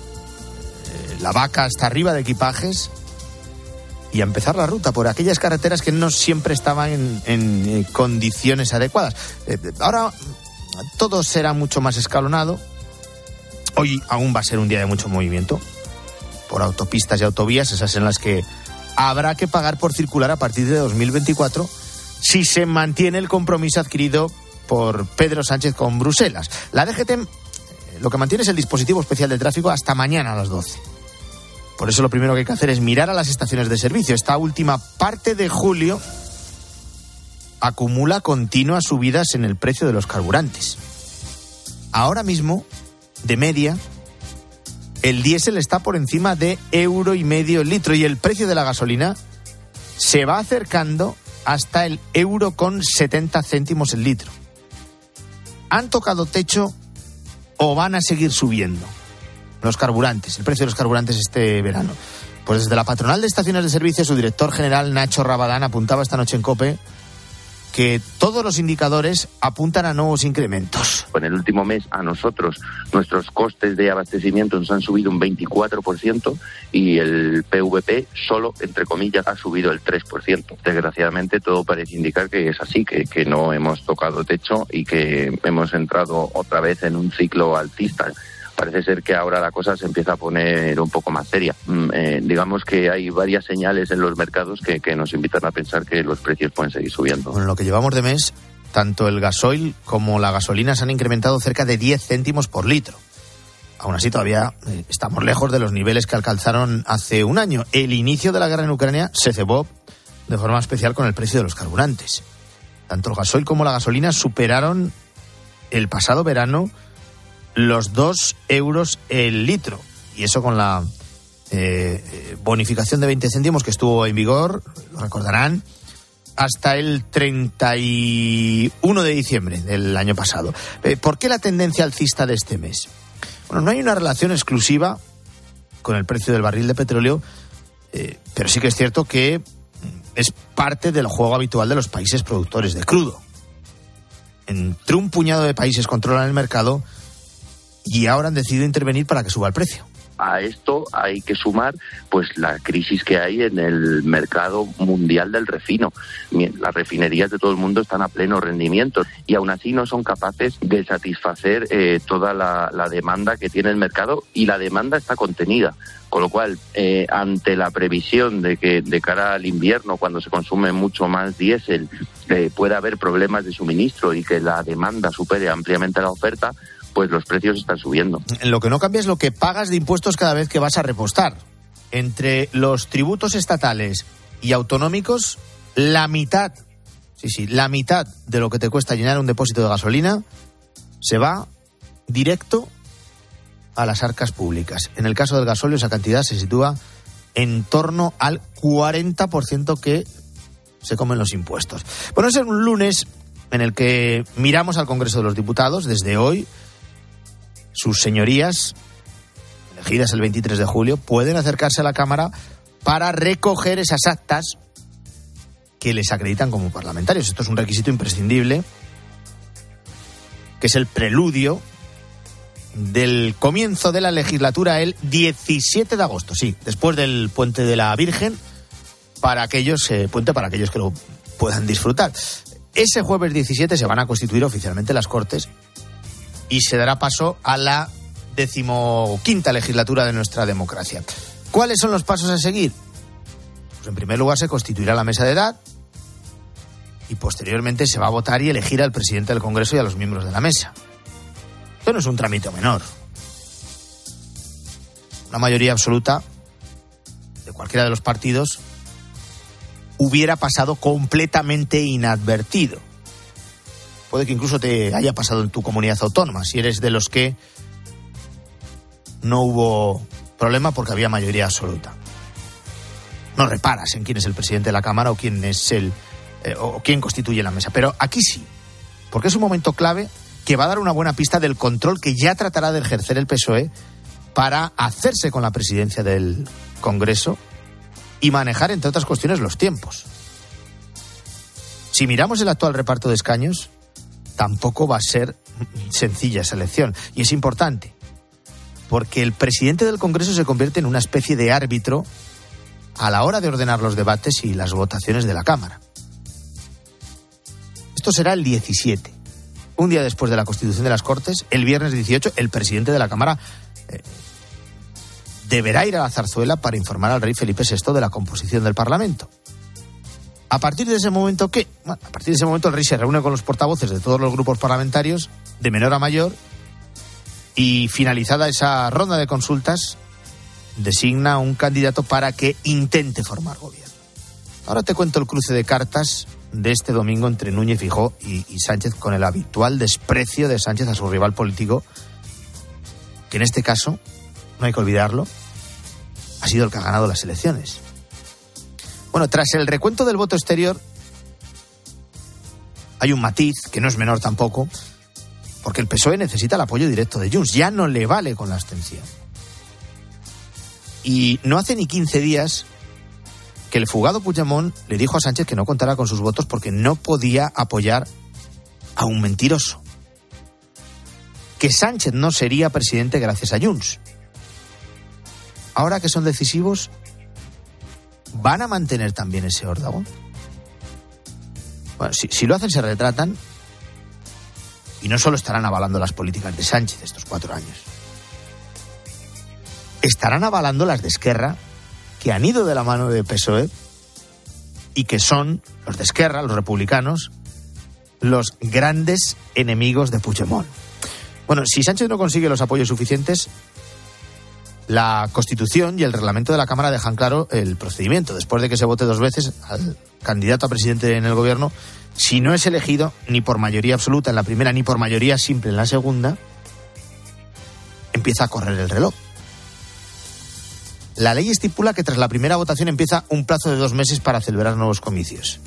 eh, la vaca hasta arriba de equipajes, y a empezar la ruta por aquellas carreteras que no siempre estaban en, en condiciones adecuadas. Eh, ahora todo será mucho más escalonado. Hoy aún va a ser un día de mucho movimiento por autopistas y autovías, esas en las que habrá que pagar por circular a partir de dos mil veinticuatro si se mantiene el compromiso adquirido por Pedro Sánchez con Bruselas. La D G T lo que mantiene es el dispositivo especial de tráfico hasta mañana a las doce. Por eso lo primero que hay que hacer es mirar a las estaciones de servicio. Esta última parte de julio acumula continuas subidas en el precio de los carburantes. Ahora mismo, de media, el diésel está por encima de euro y medio el litro y el precio de la gasolina se va acercando hasta el euro con setenta céntimos el litro. ¿Han tocado techo o van a seguir subiendo los carburantes, el precio de los carburantes este verano? Pues desde la patronal de estaciones de servicio, su director general Nacho Rabadán apuntaba esta noche en COPE que todos los indicadores apuntan a nuevos incrementos. En el último mes a nosotros nuestros costes de abastecimiento nos han subido un veinticuatro por ciento y el P V P solo, entre comillas, ha subido el tres por ciento. Desgraciadamente todo parece indicar que es así, que, que no hemos tocado techo y que hemos entrado otra vez en un ciclo alcista. Parece ser que ahora la cosa se empieza a poner un poco más seria. Eh, digamos que hay varias señales en los mercados que, que nos invitan a pensar que los precios pueden seguir subiendo. Bueno, en lo que llevamos de mes, tanto el gasoil como la gasolina se han incrementado cerca de diez céntimos por litro. Aún así, todavía eh, estamos lejos de los niveles que alcanzaron hace un año. El inicio de la guerra en Ucrania se cebó de forma especial con el precio de los carburantes. Tanto el gasoil como la gasolina superaron el pasado verano los dos euros el litro. Y eso con la eh, bonificación de veinte céntimos que estuvo en vigor, lo recordarán, hasta el treinta y uno de diciembre del año pasado. Eh, ¿Por qué la tendencia alcista de este mes? Bueno, no hay una relación exclusiva con el precio del barril de petróleo, eh, pero sí que es cierto que es parte del juego habitual de los países productores de crudo. Entre un puñado de países controlan el mercado y ahora han decidido intervenir para que suba el precio. A esto hay que sumar pues la crisis que hay en el mercado mundial del refino. Las refinerías de todo el mundo están a pleno rendimiento y aún así no son capaces de satisfacer eh, toda la, la demanda que tiene el mercado, y la demanda está contenida. Con lo cual, eh, ante la previsión de que de cara al invierno, cuando se consume mucho más diésel, eh, pueda haber problemas de suministro y que la demanda supere ampliamente la oferta, pues los precios están subiendo. Lo que no cambia es lo que pagas de impuestos cada vez que vas a repostar. Entre los tributos estatales y autonómicos, la mitad, sí, sí, la mitad de lo que te cuesta llenar un depósito de gasolina se va directo a las arcas públicas. En el caso del gasóleo, esa cantidad se sitúa en torno al cuarenta por ciento que se comen los impuestos. Bueno, es un lunes en el que miramos al Congreso de los Diputados desde hoy. Sus señorías, elegidas el veintitrés de julio, pueden acercarse a la Cámara para recoger esas actas que les acreditan como parlamentarios. Esto es un requisito imprescindible, que es el preludio del comienzo de la legislatura el diecisiete de agosto, sí, después del Puente de la Virgen, para aquellos, eh, puente para aquellos que lo puedan disfrutar. Ese jueves diecisiete se van a constituir oficialmente las Cortes y se dará paso a la decimoquinta legislatura de nuestra democracia. ¿Cuáles son los pasos a seguir? Pues en primer lugar se constituirá la mesa de edad y posteriormente se va a votar y elegir al presidente del Congreso y a los miembros de la mesa. Esto no es un trámite menor. Una mayoría absoluta de cualquiera de los partidos hubiera pasado completamente inadvertido. Puede que incluso te haya pasado en tu comunidad autónoma, si eres de los que no hubo problema porque había mayoría absoluta. No reparas en quién es el presidente de la Cámara o quién es el eh, o quién constituye la mesa. Pero aquí sí, porque es un momento clave que va a dar una buena pista del control que ya tratará de ejercer el P S O E para hacerse con la presidencia del Congreso y manejar, entre otras cuestiones, los tiempos. Si miramos el actual reparto de escaños, tampoco va a ser sencilla esa elección. Y es importante, porque el presidente del Congreso se convierte en una especie de árbitro a la hora de ordenar los debates y las votaciones de la Cámara. Esto será el diecisiete. Un día después de la constitución de las Cortes, el viernes dieciocho, el presidente de la Cámara eh, deberá ir a la zarzuela para informar al rey Felipe sexto de la composición del Parlamento. A partir de ese momento, ¿qué? Bueno, a partir de ese momento el rey se reúne con los portavoces de todos los grupos parlamentarios, de menor a mayor, y finalizada esa ronda de consultas, designa un candidato para que intente formar gobierno. Ahora te cuento el cruce de cartas de este domingo entre Núñez Feijóo y, y Sánchez, con el habitual desprecio de Sánchez a su rival político, que en este caso, no hay que olvidarlo, ha sido el que ha ganado las elecciones. Bueno, tras el recuento del voto exterior, hay un matiz, que no es menor tampoco, porque el P S O E necesita el apoyo directo de Junts. Ya no le vale con la abstención. Y no hace ni quince días que el fugado Puigdemont le dijo a Sánchez que no contara con sus votos porque no podía apoyar a un mentiroso. Que Sánchez no sería presidente gracias a Junts. Ahora que son decisivos, ¿van a mantener también ese órdago? Bueno, si, si lo hacen se retratan y no solo estarán avalando las políticas de Sánchez estos cuatro años. Estarán avalando las de Esquerra, que han ido de la mano de P S O E y que son, los de Esquerra, los republicanos, los grandes enemigos de Puigdemont. Bueno, si Sánchez no consigue los apoyos suficientes, la Constitución y el reglamento de la Cámara dejan claro el procedimiento. Después de que se vote dos veces al candidato a presidente en el gobierno, si no es elegido ni por mayoría absoluta en la primera ni por mayoría simple en la segunda, empieza a correr el reloj. La ley estipula que tras la primera votación empieza un plazo de dos meses para celebrar nuevos comicios.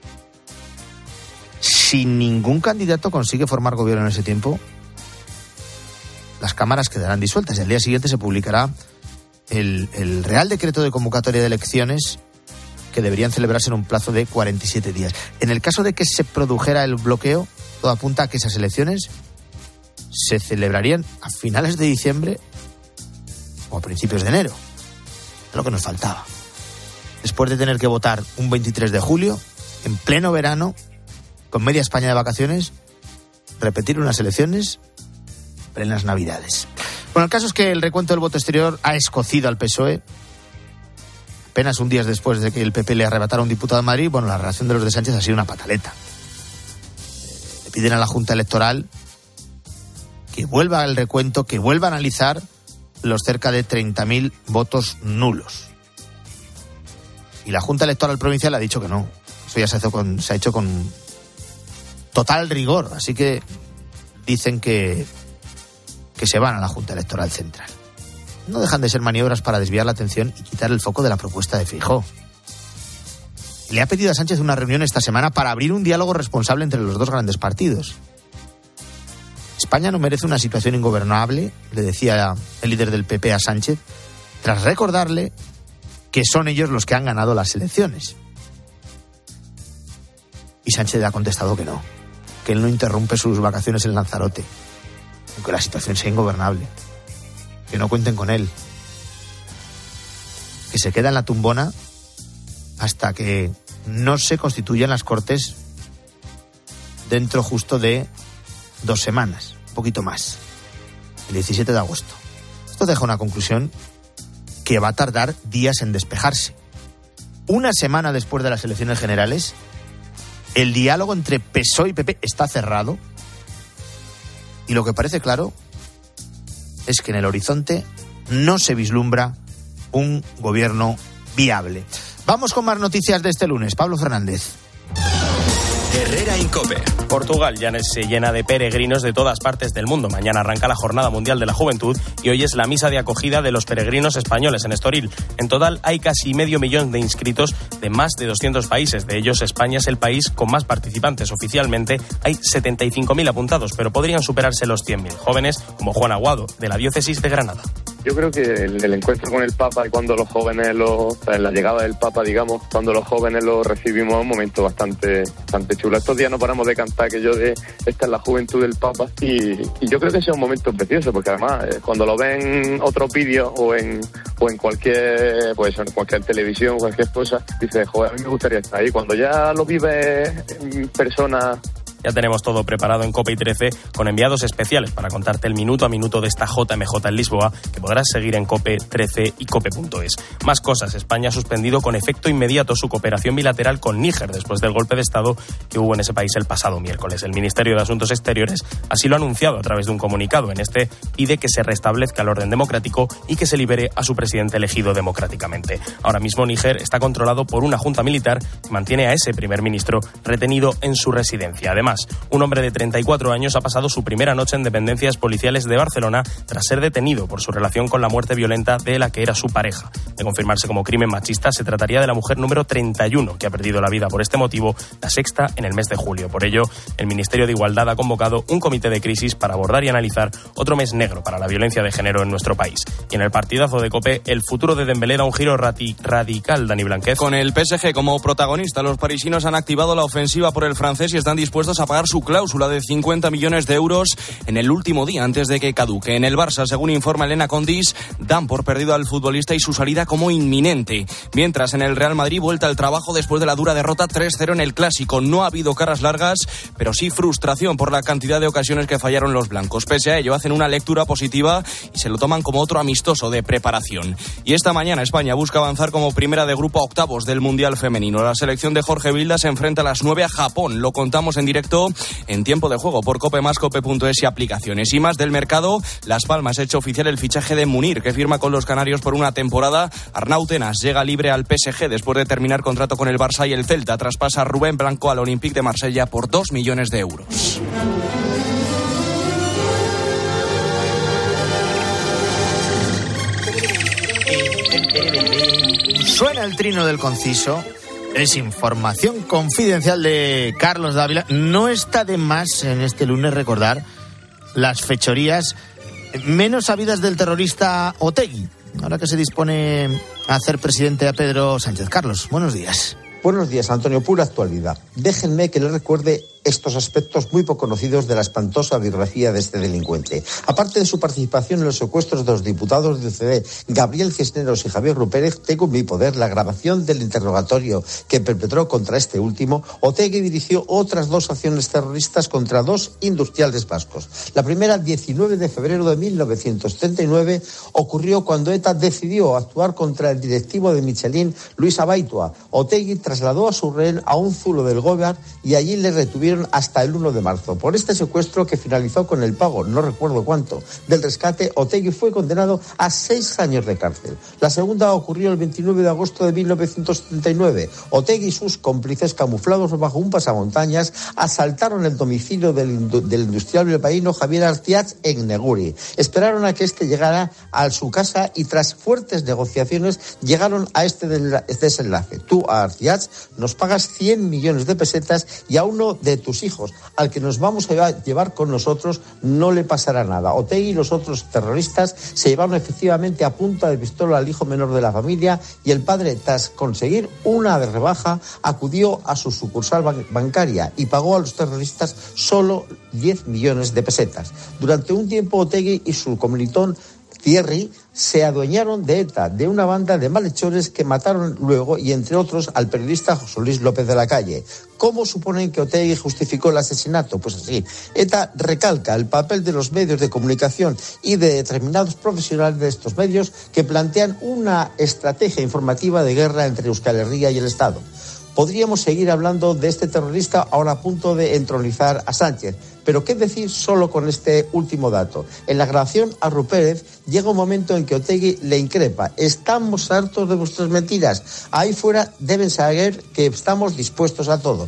Si ningún candidato consigue formar gobierno en ese tiempo, las cámaras quedarán disueltas y al día siguiente se publicará el, el Real Decreto de Convocatoria de Elecciones, que deberían celebrarse en un plazo de cuarenta y siete días. En el caso de que se produjera el bloqueo, todo apunta a que esas elecciones se celebrarían a finales de diciembre o a principios de enero. Es lo que nos faltaba. Después de tener que votar un veintitrés de julio, en pleno verano, con media España de vacaciones, repetir unas elecciones plenas Navidades. Bueno, el caso es que el recuento del voto exterior ha escocido al P S O E. Apenas un día después de que el P P le arrebatara un diputado de Madrid, bueno, la reacción de los de Sánchez ha sido una pataleta. Le piden a la Junta Electoral que vuelva al recuento, que vuelva a analizar los cerca de treinta mil votos nulos. Y la Junta Electoral Provincial ha dicho que no. Eso ya se ha hecho con, se ha hecho con total rigor. Así que dicen que, que se van a la Junta Electoral Central. No dejan de ser maniobras para desviar la atención y quitar el foco de la propuesta de Feijóo. Le ha pedido a Sánchez una reunión esta semana para abrir un diálogo responsable entre los dos grandes partidos. España no merece una situación ingobernable, le decía el líder del P P a Sánchez, tras recordarle que son ellos los que han ganado las elecciones. Y Sánchez le ha contestado que no, que él no interrumpe sus vacaciones en Lanzarote, aunque la situación sea ingobernable, que no cuenten con él, que se queda en la tumbona hasta que no se constituyan las Cortes dentro justo de dos semanas. un poquito más, el diecisiete de agosto. Esto deja una conclusión que va a tardar días en despejarse. Una semana después de las elecciones generales, el diálogo entre P S O E y P P está cerrado y lo que parece claro es que en el horizonte no se vislumbra un gobierno viable. Vamos con más noticias de este lunes. Pablo Fernández. Herrera Incope. Portugal ya se llena de peregrinos de todas partes del mundo. Mañana arranca la Jornada Mundial de la Juventud y hoy es la misa de acogida de los peregrinos españoles en Estoril. En total hay casi medio millón de inscritos de más de doscientos países. De ellos, España es el país con más participantes. Oficialmente hay setenta y cinco mil apuntados, pero podrían superarse los cien mil. Jóvenes como Juan Aguado, de la diócesis de Granada. Yo creo que el, el encuentro con el Papa y cuando los jóvenes, lo, o sea, la llegada del Papa, digamos, cuando los jóvenes lo recibimos, es un momento bastante, bastante chulo. Estos días no paramos de cantar que yo de esta es la juventud del Papa y, y yo creo que ese es un momento precioso porque además eh, cuando lo ven en otros vídeos o en o en cualquier pues en cualquier televisión, cualquier cosa, dices, joder, a mí me gustaría estar ahí. Cuando ya lo vives en persona. Ya tenemos todo preparado en COPE y trece con enviados especiales para contarte el minuto a minuto de esta J M J en Lisboa que podrás seguir en COPE trece y cope punto es. Más cosas. España ha suspendido con efecto inmediato su cooperación bilateral con Níger después del golpe de Estado que hubo en ese país el pasado miércoles. El Ministerio de Asuntos Exteriores así lo ha anunciado a través de un comunicado. En este pide que se restablezca el orden democrático y que se libere a su presidente elegido democráticamente. Ahora mismo Níger está controlado por una junta militar que mantiene a ese primer ministro retenido en su residencia. Además, un hombre de treinta y cuatro años ha pasado su primera noche en dependencias policiales de Barcelona tras ser detenido por su relación con la muerte violenta de la que era su pareja. De confirmarse como crimen machista, se trataría de la mujer número treinta y uno que ha perdido la vida por este motivo, la sexta en el mes de julio. Por ello, el Ministerio de Igualdad ha convocado un comité de crisis para abordar y analizar otro mes negro para la violencia de género en nuestro país. Y en el partidazo de COPE, el futuro de Dembélé da un giro rati- radical, Dani Blanquez. Con el P S G como protagonista, los parisinos han activado la ofensiva por el francés y están dispuestos a pagar su cláusula de cincuenta millones de euros en el último día antes de que caduque. En el Barça, según informa Elena Condis, dan por perdido al futbolista y su salida como inminente. Mientras en el Real Madrid, vuelta al trabajo después de la dura derrota tres cero en el Clásico. No ha habido caras largas, pero sí frustración por la cantidad de ocasiones que fallaron los blancos. Pese a ello, hacen una lectura positiva y se lo toman como otro amistoso de preparación. Y esta mañana España busca avanzar como primera de grupo a octavos del Mundial Femenino. La selección de Jorge Vilda se enfrenta a las nueve a Japón. Lo contamos en directo en tiempo de juego por Cope más, cope punto es y aplicaciones. Y más del mercado, Las Palmas ha hecho oficial el fichaje de Munir, que firma con los canarios por una temporada. Arnautenas llega libre al P S G después de terminar contrato con el Barça y el Celta. Traspasa Rubén Blanco al Olympique de Marsella por dos millones de euros. Suena el trino del conciso. Es información confidencial de Carlos Dávila. No está de más en este lunes recordar las fechorías menos sabidas del terrorista Otegi, ahora que se dispone a hacer presidente a Pedro Sánchez. Carlos, buenos días. Buenos días, Antonio. Pura actualidad. Déjenme que les recuerde estos aspectos muy poco conocidos de la espantosa biografía de este delincuente. Aparte de su participación en los secuestros de los diputados de U C D, Gabriel Cisneros y Javier Rupérez, tengo en mi poder la grabación del interrogatorio que perpetró contra este último. Otegi dirigió otras dos acciones terroristas contra dos industriales vascos. La primera, el diecinueve de febrero de mil novecientos treinta y nueve, ocurrió cuando ETA decidió actuar contra el directivo de Michelin, Luis Abaitua. Otegi trasladó a su rehén a un zulo del Gobar y allí le retuvieron hasta el uno de marzo. Por este secuestro, que finalizó con el pago, no recuerdo cuánto, del rescate, Otegi fue condenado a seis años de cárcel. La segunda ocurrió el veintinueve de agosto de mil novecientos treinta y nueve. Otegi y sus cómplices, camuflados bajo un pasamontañas, asaltaron el domicilio del, del industrial bilbaíno Javier Artiach en Neguri. Esperaron a que éste llegara a su casa y tras fuertes negociaciones llegaron a este desenlace. Tú, a Artiach, nos pagas cien millones de pesetas y a uno de tus hijos, al que nos vamos a llevar con nosotros, no le pasará nada. Otegi y los otros terroristas se llevaron efectivamente a punta de pistola al hijo menor de la familia y el padre, tras conseguir una de rebaja, acudió a su sucursal ban- bancaria y pagó a los terroristas solo diez millones de pesetas. Durante un tiempo, Otegi y su comunitón Thierry, se adueñaron de ETA, de una banda de malhechores que mataron luego, y entre otros, al periodista José Luis López de la Calle. ¿Cómo suponen que Otegi justificó el asesinato? Pues así, ETA recalca el papel de los medios de comunicación y de determinados profesionales de estos medios que plantean una estrategia informativa de guerra entre Euskal Herria y el Estado. Podríamos seguir hablando de este terrorista ahora a punto de entronizar a Sánchez. Pero ¿qué decir solo con este último dato? En la grabación a Rupérez llega un momento en que Otegi le increpa: estamos hartos de vuestras mentiras. Ahí fuera deben saber que estamos dispuestos a todo.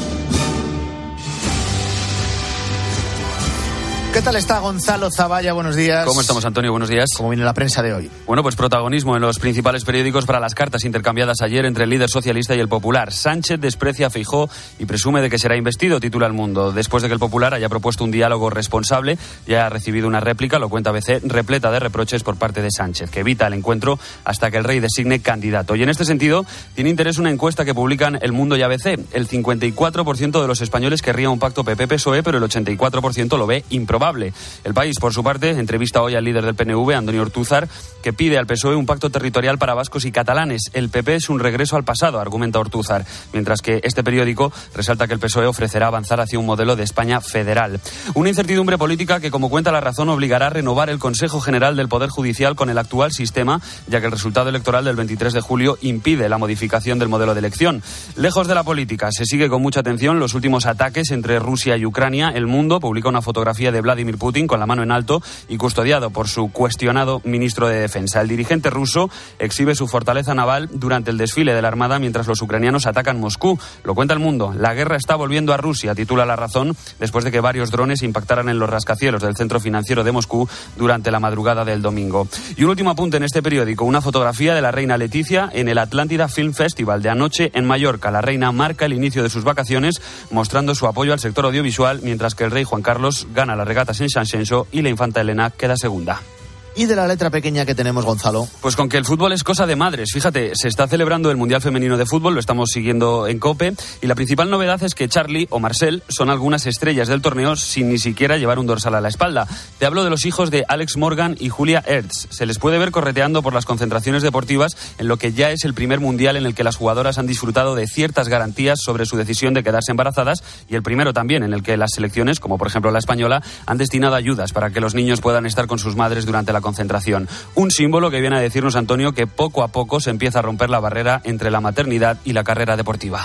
¿Qué tal está Gonzalo Zavalla? Buenos días. ¿Cómo estamos, Antonio? Buenos días. ¿Cómo viene la prensa de hoy? Bueno, pues protagonismo en los principales periódicos para las cartas intercambiadas ayer entre el líder socialista y el Popular. Sánchez desprecia a Feijóo y presume de que será investido, titula El Mundo. Después de que el Popular haya propuesto un diálogo responsable, ya ha recibido una réplica, lo cuenta B C, repleta de reproches por parte de Sánchez, que evita el encuentro hasta que el rey designe candidato. Y en este sentido, tiene interés una encuesta que publican El Mundo y A B C. El cincuenta y cuatro por ciento de los españoles querría un pacto P P P S O E, pero el ochenta y cuatro por ciento lo ve improbable. El País, por su parte, entrevista hoy al líder del P N V, Antonio Ortúzar, que pide al P S O E un pacto territorial para vascos y catalanes. El P P es un regreso al pasado, argumenta Ortúzar, mientras que este periódico resalta que el P S O E ofrecerá avanzar hacia un modelo de España federal. Una incertidumbre política que, como cuenta La Razón, obligará a renovar el Consejo General del Poder Judicial con el actual sistema, ya que el resultado electoral del veintitrés de julio impide la modificación del modelo de elección. Lejos de la política, se sigue con mucha atención los últimos ataques entre Rusia y Ucrania. El Mundo publica una fotografía de Vladimir Putin con la mano en alto y custodiado por su cuestionado ministro de Defensa. El dirigente ruso exhibe su fortaleza naval durante el desfile de la Armada mientras los ucranianos atacan Moscú. Lo cuenta El Mundo. La guerra está volviendo a Rusia, titula La Razón, después de que varios drones impactaran en los rascacielos del centro financiero de Moscú durante la madrugada del domingo. Y un último apunte en este periódico, una fotografía de la reina Leticia en el Atlántida Film Festival de anoche en Mallorca. La reina marca el inicio de sus vacaciones mostrando su apoyo al sector audiovisual, mientras que el rey Juan Carlos gana las regatas en San Xenxo y la infanta Elena queda segunda. ¿Y de la letra pequeña que tenemos, Gonzalo? Pues con que el fútbol es cosa de madres. Fíjate, se está celebrando el Mundial Femenino de Fútbol, lo estamos siguiendo en COPE, y la principal novedad es que Charlie o Marcel son algunas estrellas del torneo sin ni siquiera llevar un dorsal a la espalda. Te hablo de los hijos de Alex Morgan y Julia Ertz. Se les puede ver correteando por las concentraciones deportivas en lo que ya es el primer Mundial en el que las jugadoras han disfrutado de ciertas garantías sobre su decisión de quedarse embarazadas, y el primero también en el que las selecciones, como por ejemplo la española, han destinado ayudas para que los niños puedan estar con sus madres durante la concentración. Un símbolo que viene a decirnos, Antonio, que poco a poco se empieza a romper la barrera entre la maternidad y la carrera deportiva.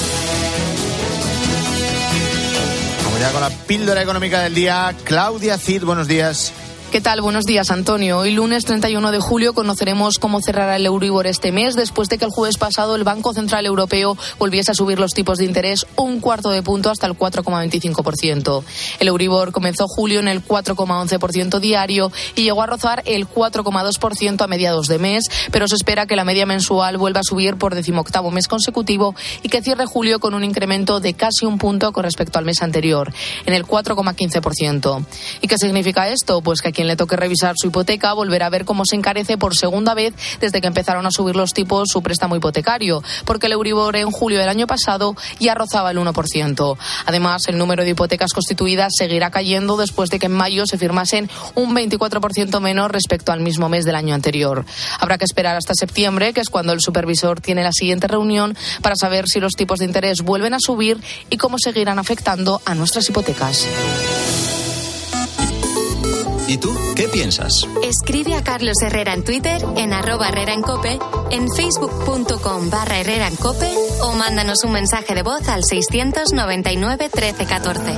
Vamos ya con la píldora económica del día. Claudia Cid, buenos días. ¿Qué tal? Buenos días, Antonio. Hoy lunes treinta y uno de julio conoceremos cómo cerrará el Euribor este mes, después de que el jueves pasado el Banco Central Europeo volviese a subir los tipos de interés un cuarto de punto hasta el cuatro coma veinticinco por ciento. El Euribor comenzó julio en el cuatro coma once por ciento diario y llegó a rozar el cuatro coma dos por ciento a mediados de mes, pero se espera que la media mensual vuelva a subir por decimoctavo mes consecutivo y que cierre julio con un incremento de casi un punto con respecto al mes anterior, en el cuatro coma quince por ciento. ¿Y qué significa esto? Pues que quien le toque revisar su hipoteca volverá a ver cómo se encarece por segunda vez desde que empezaron a subir los tipos su préstamo hipotecario, porque el Euribor en julio del año pasado ya rozaba el uno por ciento. Además, el número de hipotecas constituidas seguirá cayendo después de que en mayo se firmasen un veinticuatro por ciento menos respecto al mismo mes del año anterior. Habrá que esperar hasta septiembre, que es cuando el supervisor tiene la siguiente reunión, para saber si los tipos de interés vuelven a subir y cómo seguirán afectando a nuestras hipotecas. ¿Y tú qué piensas? Escribe a Carlos Herrera en Twitter, en arroba Herrera en Cope, en facebook.com barra Herrera en Cope o mándanos un mensaje de voz al seiscientos noventa y nueve trece catorce.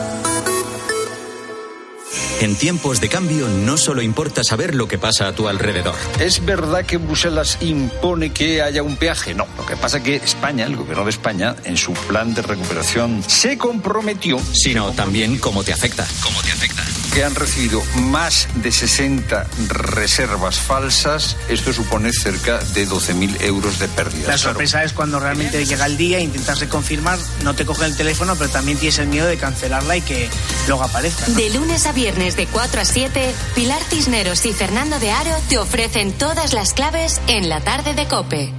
En tiempos de cambio no solo importa saber lo que pasa a tu alrededor. ¿Es verdad que Bruselas impone que haya un peaje? No, lo que pasa es que España, el gobierno de España, en su plan de recuperación se comprometió... Sino también cómo te afecta. ¿Cómo te afecta? Que han recibido más de sesenta reservas falsas. Esto supone cerca de doce mil euros de pérdidas. La sorpresa claro. es cuando realmente llega el día, intentas reconfirmar, no te cogen el teléfono, pero también tienes el miedo de cancelarla y que luego aparezca, ¿no? De lunes a viernes de cuatro a siete, Pilar Cisneros y Fernando de Aro te ofrecen todas las claves en la tarde de COPE.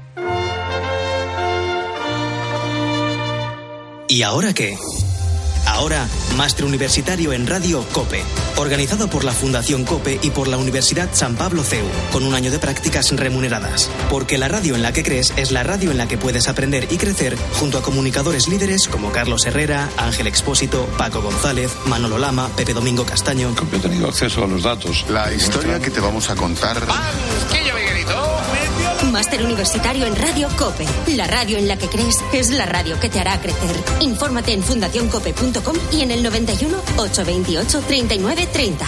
¿Y ahora qué? Ahora, máster universitario en Radio COPE, organizado por la Fundación COPE y por la Universidad San Pablo C E U, con un año de prácticas remuneradas. Porque la radio en la que crees es la radio en la que puedes aprender y crecer junto a comunicadores líderes como Carlos Herrera, Ángel Expósito, Paco González, Manolo Lama, Pepe Domingo Castaño. Yo he tenido acceso a los datos. La historia que te vamos a contar. Máster universitario en Radio COPE. La radio en la que crees es la radio que te hará crecer. Infórmate en fundación cope punto com y en el noventa y uno, ochocientos veintiocho, treinta y nueve, treinta.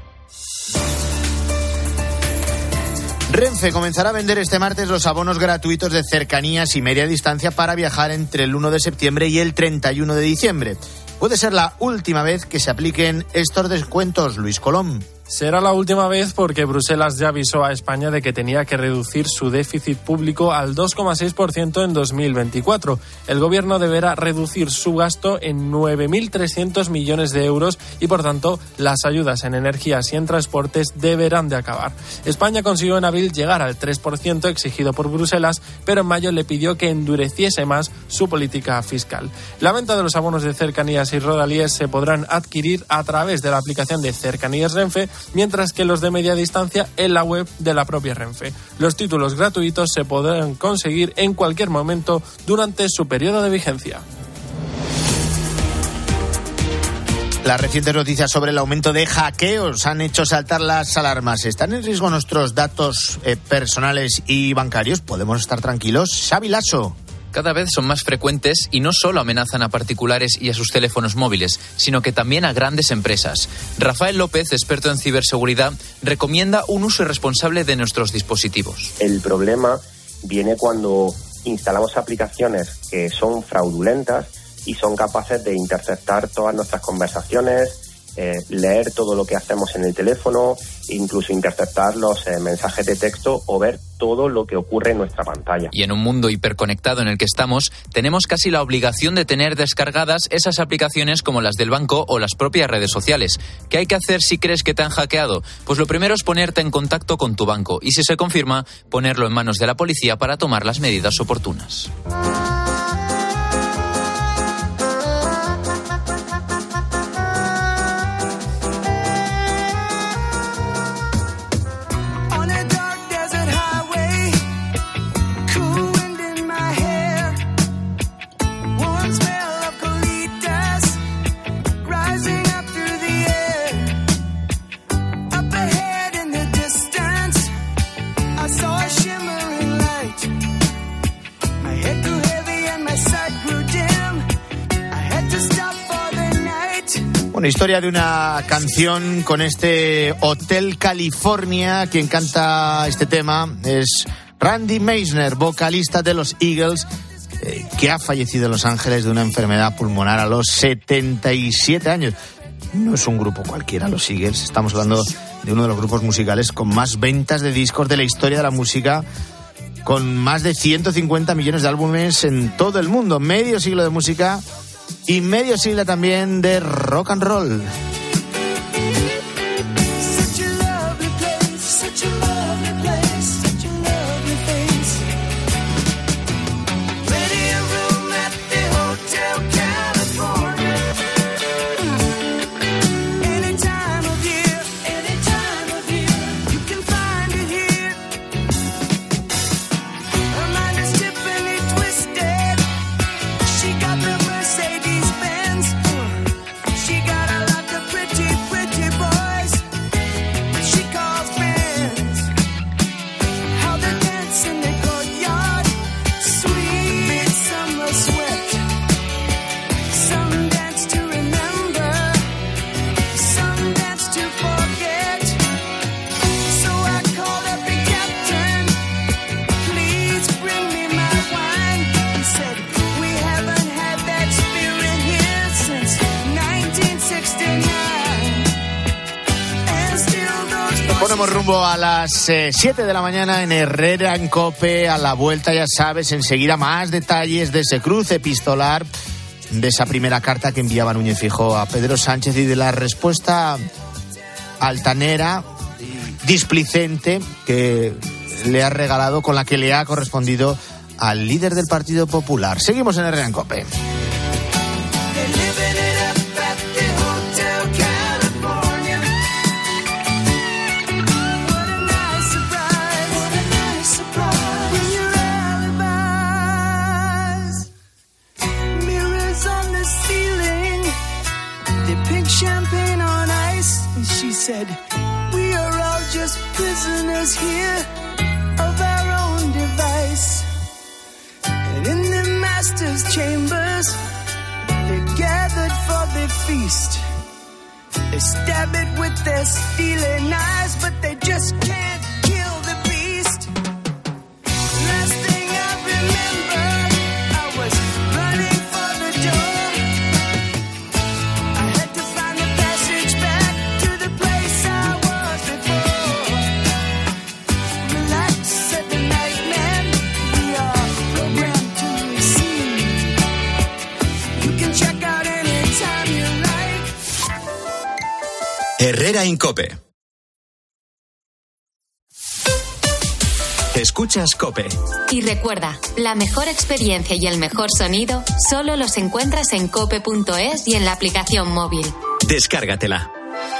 Renfe comenzará a vender este martes los abonos gratuitos de cercanías y media distancia para viajar entre el uno de septiembre y el treinta y uno de diciembre. Puede ser la última vez que se apliquen estos descuentos, Luis Colom. Será la última vez porque Bruselas ya avisó a España de que tenía que reducir su déficit público al dos coma seis por ciento en dos mil veinticuatro. El gobierno deberá reducir su gasto en nueve mil trescientos millones de euros y, por tanto, las ayudas en energías y en transportes deberán de acabar. España consiguió en abril llegar al tres por ciento exigido por Bruselas, pero en mayo le pidió que endureciese más su política fiscal. La venta de los abonos de cercanías y rodalíes se podrán adquirir a través de la aplicación de Cercanías Renfe, mientras que los de media distancia en la web de la propia Renfe. Los títulos gratuitos se podrán conseguir en cualquier momento durante su periodo de vigencia. Las recientes noticias sobre el aumento de hackeos han hecho saltar las alarmas. ¿Están en riesgo nuestros datos eh, personales y bancarios? ¿Podemos estar tranquilos? Xavi Lasso. Cada vez son más frecuentes y no solo amenazan a particulares y a sus teléfonos móviles, sino que también a grandes empresas. Rafael López, experto en ciberseguridad, recomienda un uso irresponsable de nuestros dispositivos. El problema viene cuando instalamos aplicaciones que son fraudulentas y son capaces de interceptar todas nuestras conversaciones, eh, leer todo lo que hacemos en el teléfono, incluso interceptar los eh, mensajes de texto o ver todo lo que ocurre en nuestra pantalla. Y en un mundo hiperconectado en el que estamos, tenemos casi la obligación de tener descargadas esas aplicaciones como las del banco o las propias redes sociales. ¿Qué hay que hacer si crees que te han hackeado? Pues lo primero es ponerte en contacto con tu banco y, si se confirma, ponerlo en manos de la policía para tomar las medidas oportunas. Bueno, historia de una canción con este Hotel California. Quien canta este tema es Randy Meisner, vocalista de los Eagles, eh, que ha fallecido en Los Ángeles de una enfermedad pulmonar a los setenta y siete años. No es un grupo cualquiera, los Eagles. Estamos hablando de uno de los grupos musicales con más ventas de discos de la historia de la música, con más de ciento cincuenta millones de álbumes en todo el mundo. Medio siglo de música y medio siglo también de rock and roll. Ponemos rumbo a las eh, siete de la mañana en Herrera en COPE. A la vuelta, ya sabes, enseguida más detalles de ese cruce epistolar, de esa primera carta que enviaba Núñez Feijóo a Pedro Sánchez y de la respuesta altanera, displicente, que le ha regalado, con la que le ha correspondido al líder del Partido Popular. Seguimos en Herrera en COPE. like champagne on ice. And she said, we are all just prisoners here of our own device. And in the master's chambers, they're gathered for the feast. They stab it with their steely knives, but they just can't kill the beast. Last thing I remember, I was running for the door. I had to find the passage back to the place I was before. Relax, said the night man, we are programmed to receive. You can check out anytime you like. Herrera Incope. Escuchas COPE. Y recuerda, la mejor experiencia y el mejor sonido solo los encuentras en cope punto es y en la aplicación móvil. Descárgatela.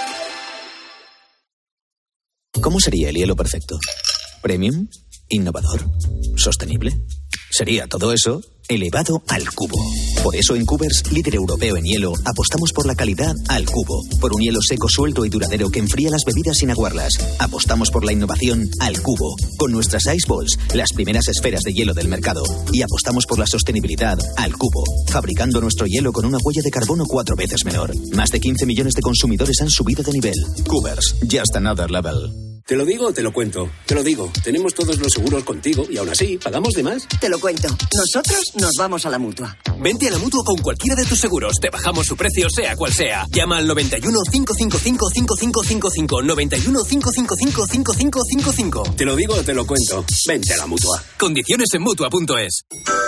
¿Cómo sería el hielo perfecto? ¿Premium? ¿Innovador? ¿Sostenible? Sería todo eso elevado al cubo. Por eso en Cubers, líder europeo en hielo, apostamos por la calidad al cubo. Por un hielo seco, suelto y duradero que enfría las bebidas sin aguarlas. Apostamos por la innovación al cubo. Con nuestras Ice Balls, las primeras esferas de hielo del mercado. Y apostamos por la sostenibilidad al cubo. Fabricando nuestro hielo con una huella de carbono cuatro veces menor. Más de quince millones de consumidores han subido de nivel. Cubers, just another level. ¿Te lo digo o te lo cuento? Te lo digo. Tenemos todos los seguros contigo y aún así, ¿pagamos de más? Te lo cuento. Nosotros nos vamos a la Mutua. Vente a la Mutua con cualquiera de tus seguros. Te bajamos su precio, sea cual sea. Llama al noventa y uno, cinco cinco cinco, cinco cinco cinco cinco. noventa y uno, cinco cinco cinco, cinco cinco cinco cinco. Te lo digo o te lo cuento. Vente a la Mutua. Condiciones en Mutua punto es.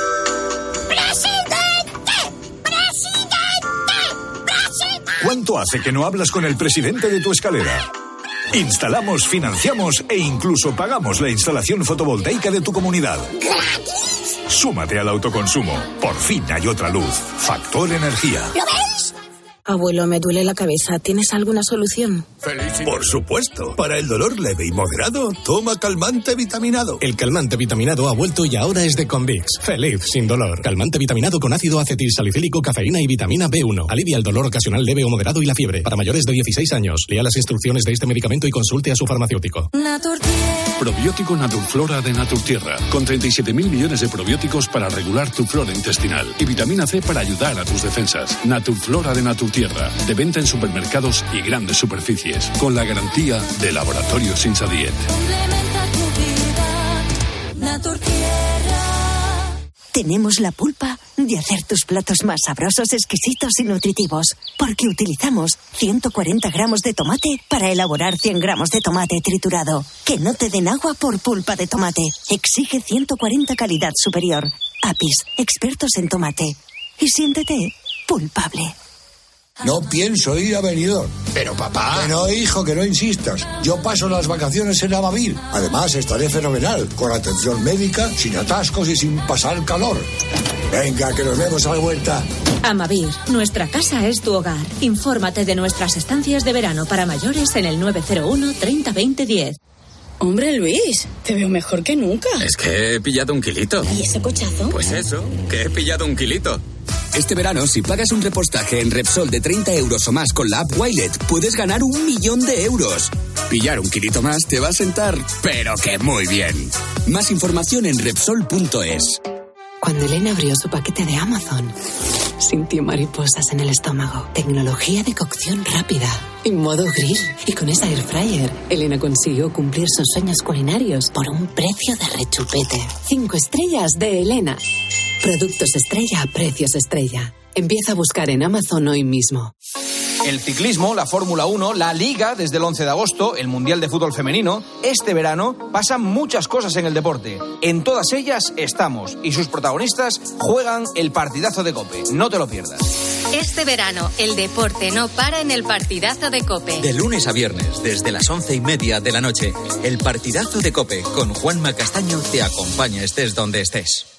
¿Cuánto hace que no hablas con el presidente de tu escalera? Instalamos, financiamos e incluso pagamos la instalación fotovoltaica de tu comunidad. ¡Gratis! Súmate al autoconsumo. Por fin hay otra luz. Factor Energía. ¿Lo ves? Abuelo, me duele la cabeza. ¿Tienes alguna solución? Por supuesto. Para el dolor leve y moderado, toma calmante vitaminado. El calmante vitaminado ha vuelto y ahora es de Convix. Feliz sin dolor. Calmante vitaminado con ácido acetilsalicílico, cafeína y vitamina B uno. Alivia el dolor ocasional leve o moderado y la fiebre. Para mayores de dieciséis años. Lea las instrucciones de este medicamento y consulte a su farmacéutico. Probiótico Naturflora de Naturtierra. Con treinta y siete mil millones de probióticos para regular tu flora intestinal. Y vitamina C para ayudar a tus defensas. Naturflora de Naturtierra. De venta en supermercados y grandes superficies. Con la garantía de Laboratorios Insadiet. Tenemos la pulpa de hacer tus platos más sabrosos, exquisitos y nutritivos. Porque utilizamos ciento cuarenta gramos de tomate para elaborar cien gramos de tomate triturado. Que no te den agua por pulpa de tomate. Exige ciento cuarenta calidad superior. Apis, expertos en tomate. Y siéntete pulpable. No pienso ir a Benidorm. Pero papá... Que no, hijo, que no insistas. Yo paso las vacaciones en Amavir. Además, estaré fenomenal, con atención médica, sin atascos y sin pasar calor. Venga, que nos vemos a la vuelta. Amavir, nuestra casa es tu hogar. Infórmate de nuestras estancias de verano para mayores en el nueve cero uno, treinta, veinte, diez. Hombre, Luis, te veo mejor que nunca. Es que he pillado un kilito. ¿Y ese cochazo? Pues eso, que he pillado un kilito. Este verano, si pagas un repostaje en Repsol de treinta euros o más con la app Wilet, puedes ganar un millón de euros. Pillar un kilito más te va a sentar, pero que muy bien. Más información en Repsol punto es. Cuando Elena abrió su paquete de Amazon, sintió mariposas en el estómago. Tecnología de cocción rápida, en modo grill. Y con esa air fryer, Elena consiguió cumplir sus sueños culinarios por un precio de rechupete. Cinco estrellas de Elena. Productos estrella a precios estrella. Empieza a buscar en Amazon hoy mismo. El ciclismo, la Fórmula uno, la Liga desde el once de agosto, el Mundial de Fútbol Femenino. Este verano pasan muchas cosas en el deporte. En todas ellas estamos y sus protagonistas juegan el partidazo de COPE. No te lo pierdas. Este verano, el deporte no para en el partidazo de COPE. De lunes a viernes, desde las once y media de la noche, el partidazo de COPE con Juanma Castaño te acompaña estés donde estés.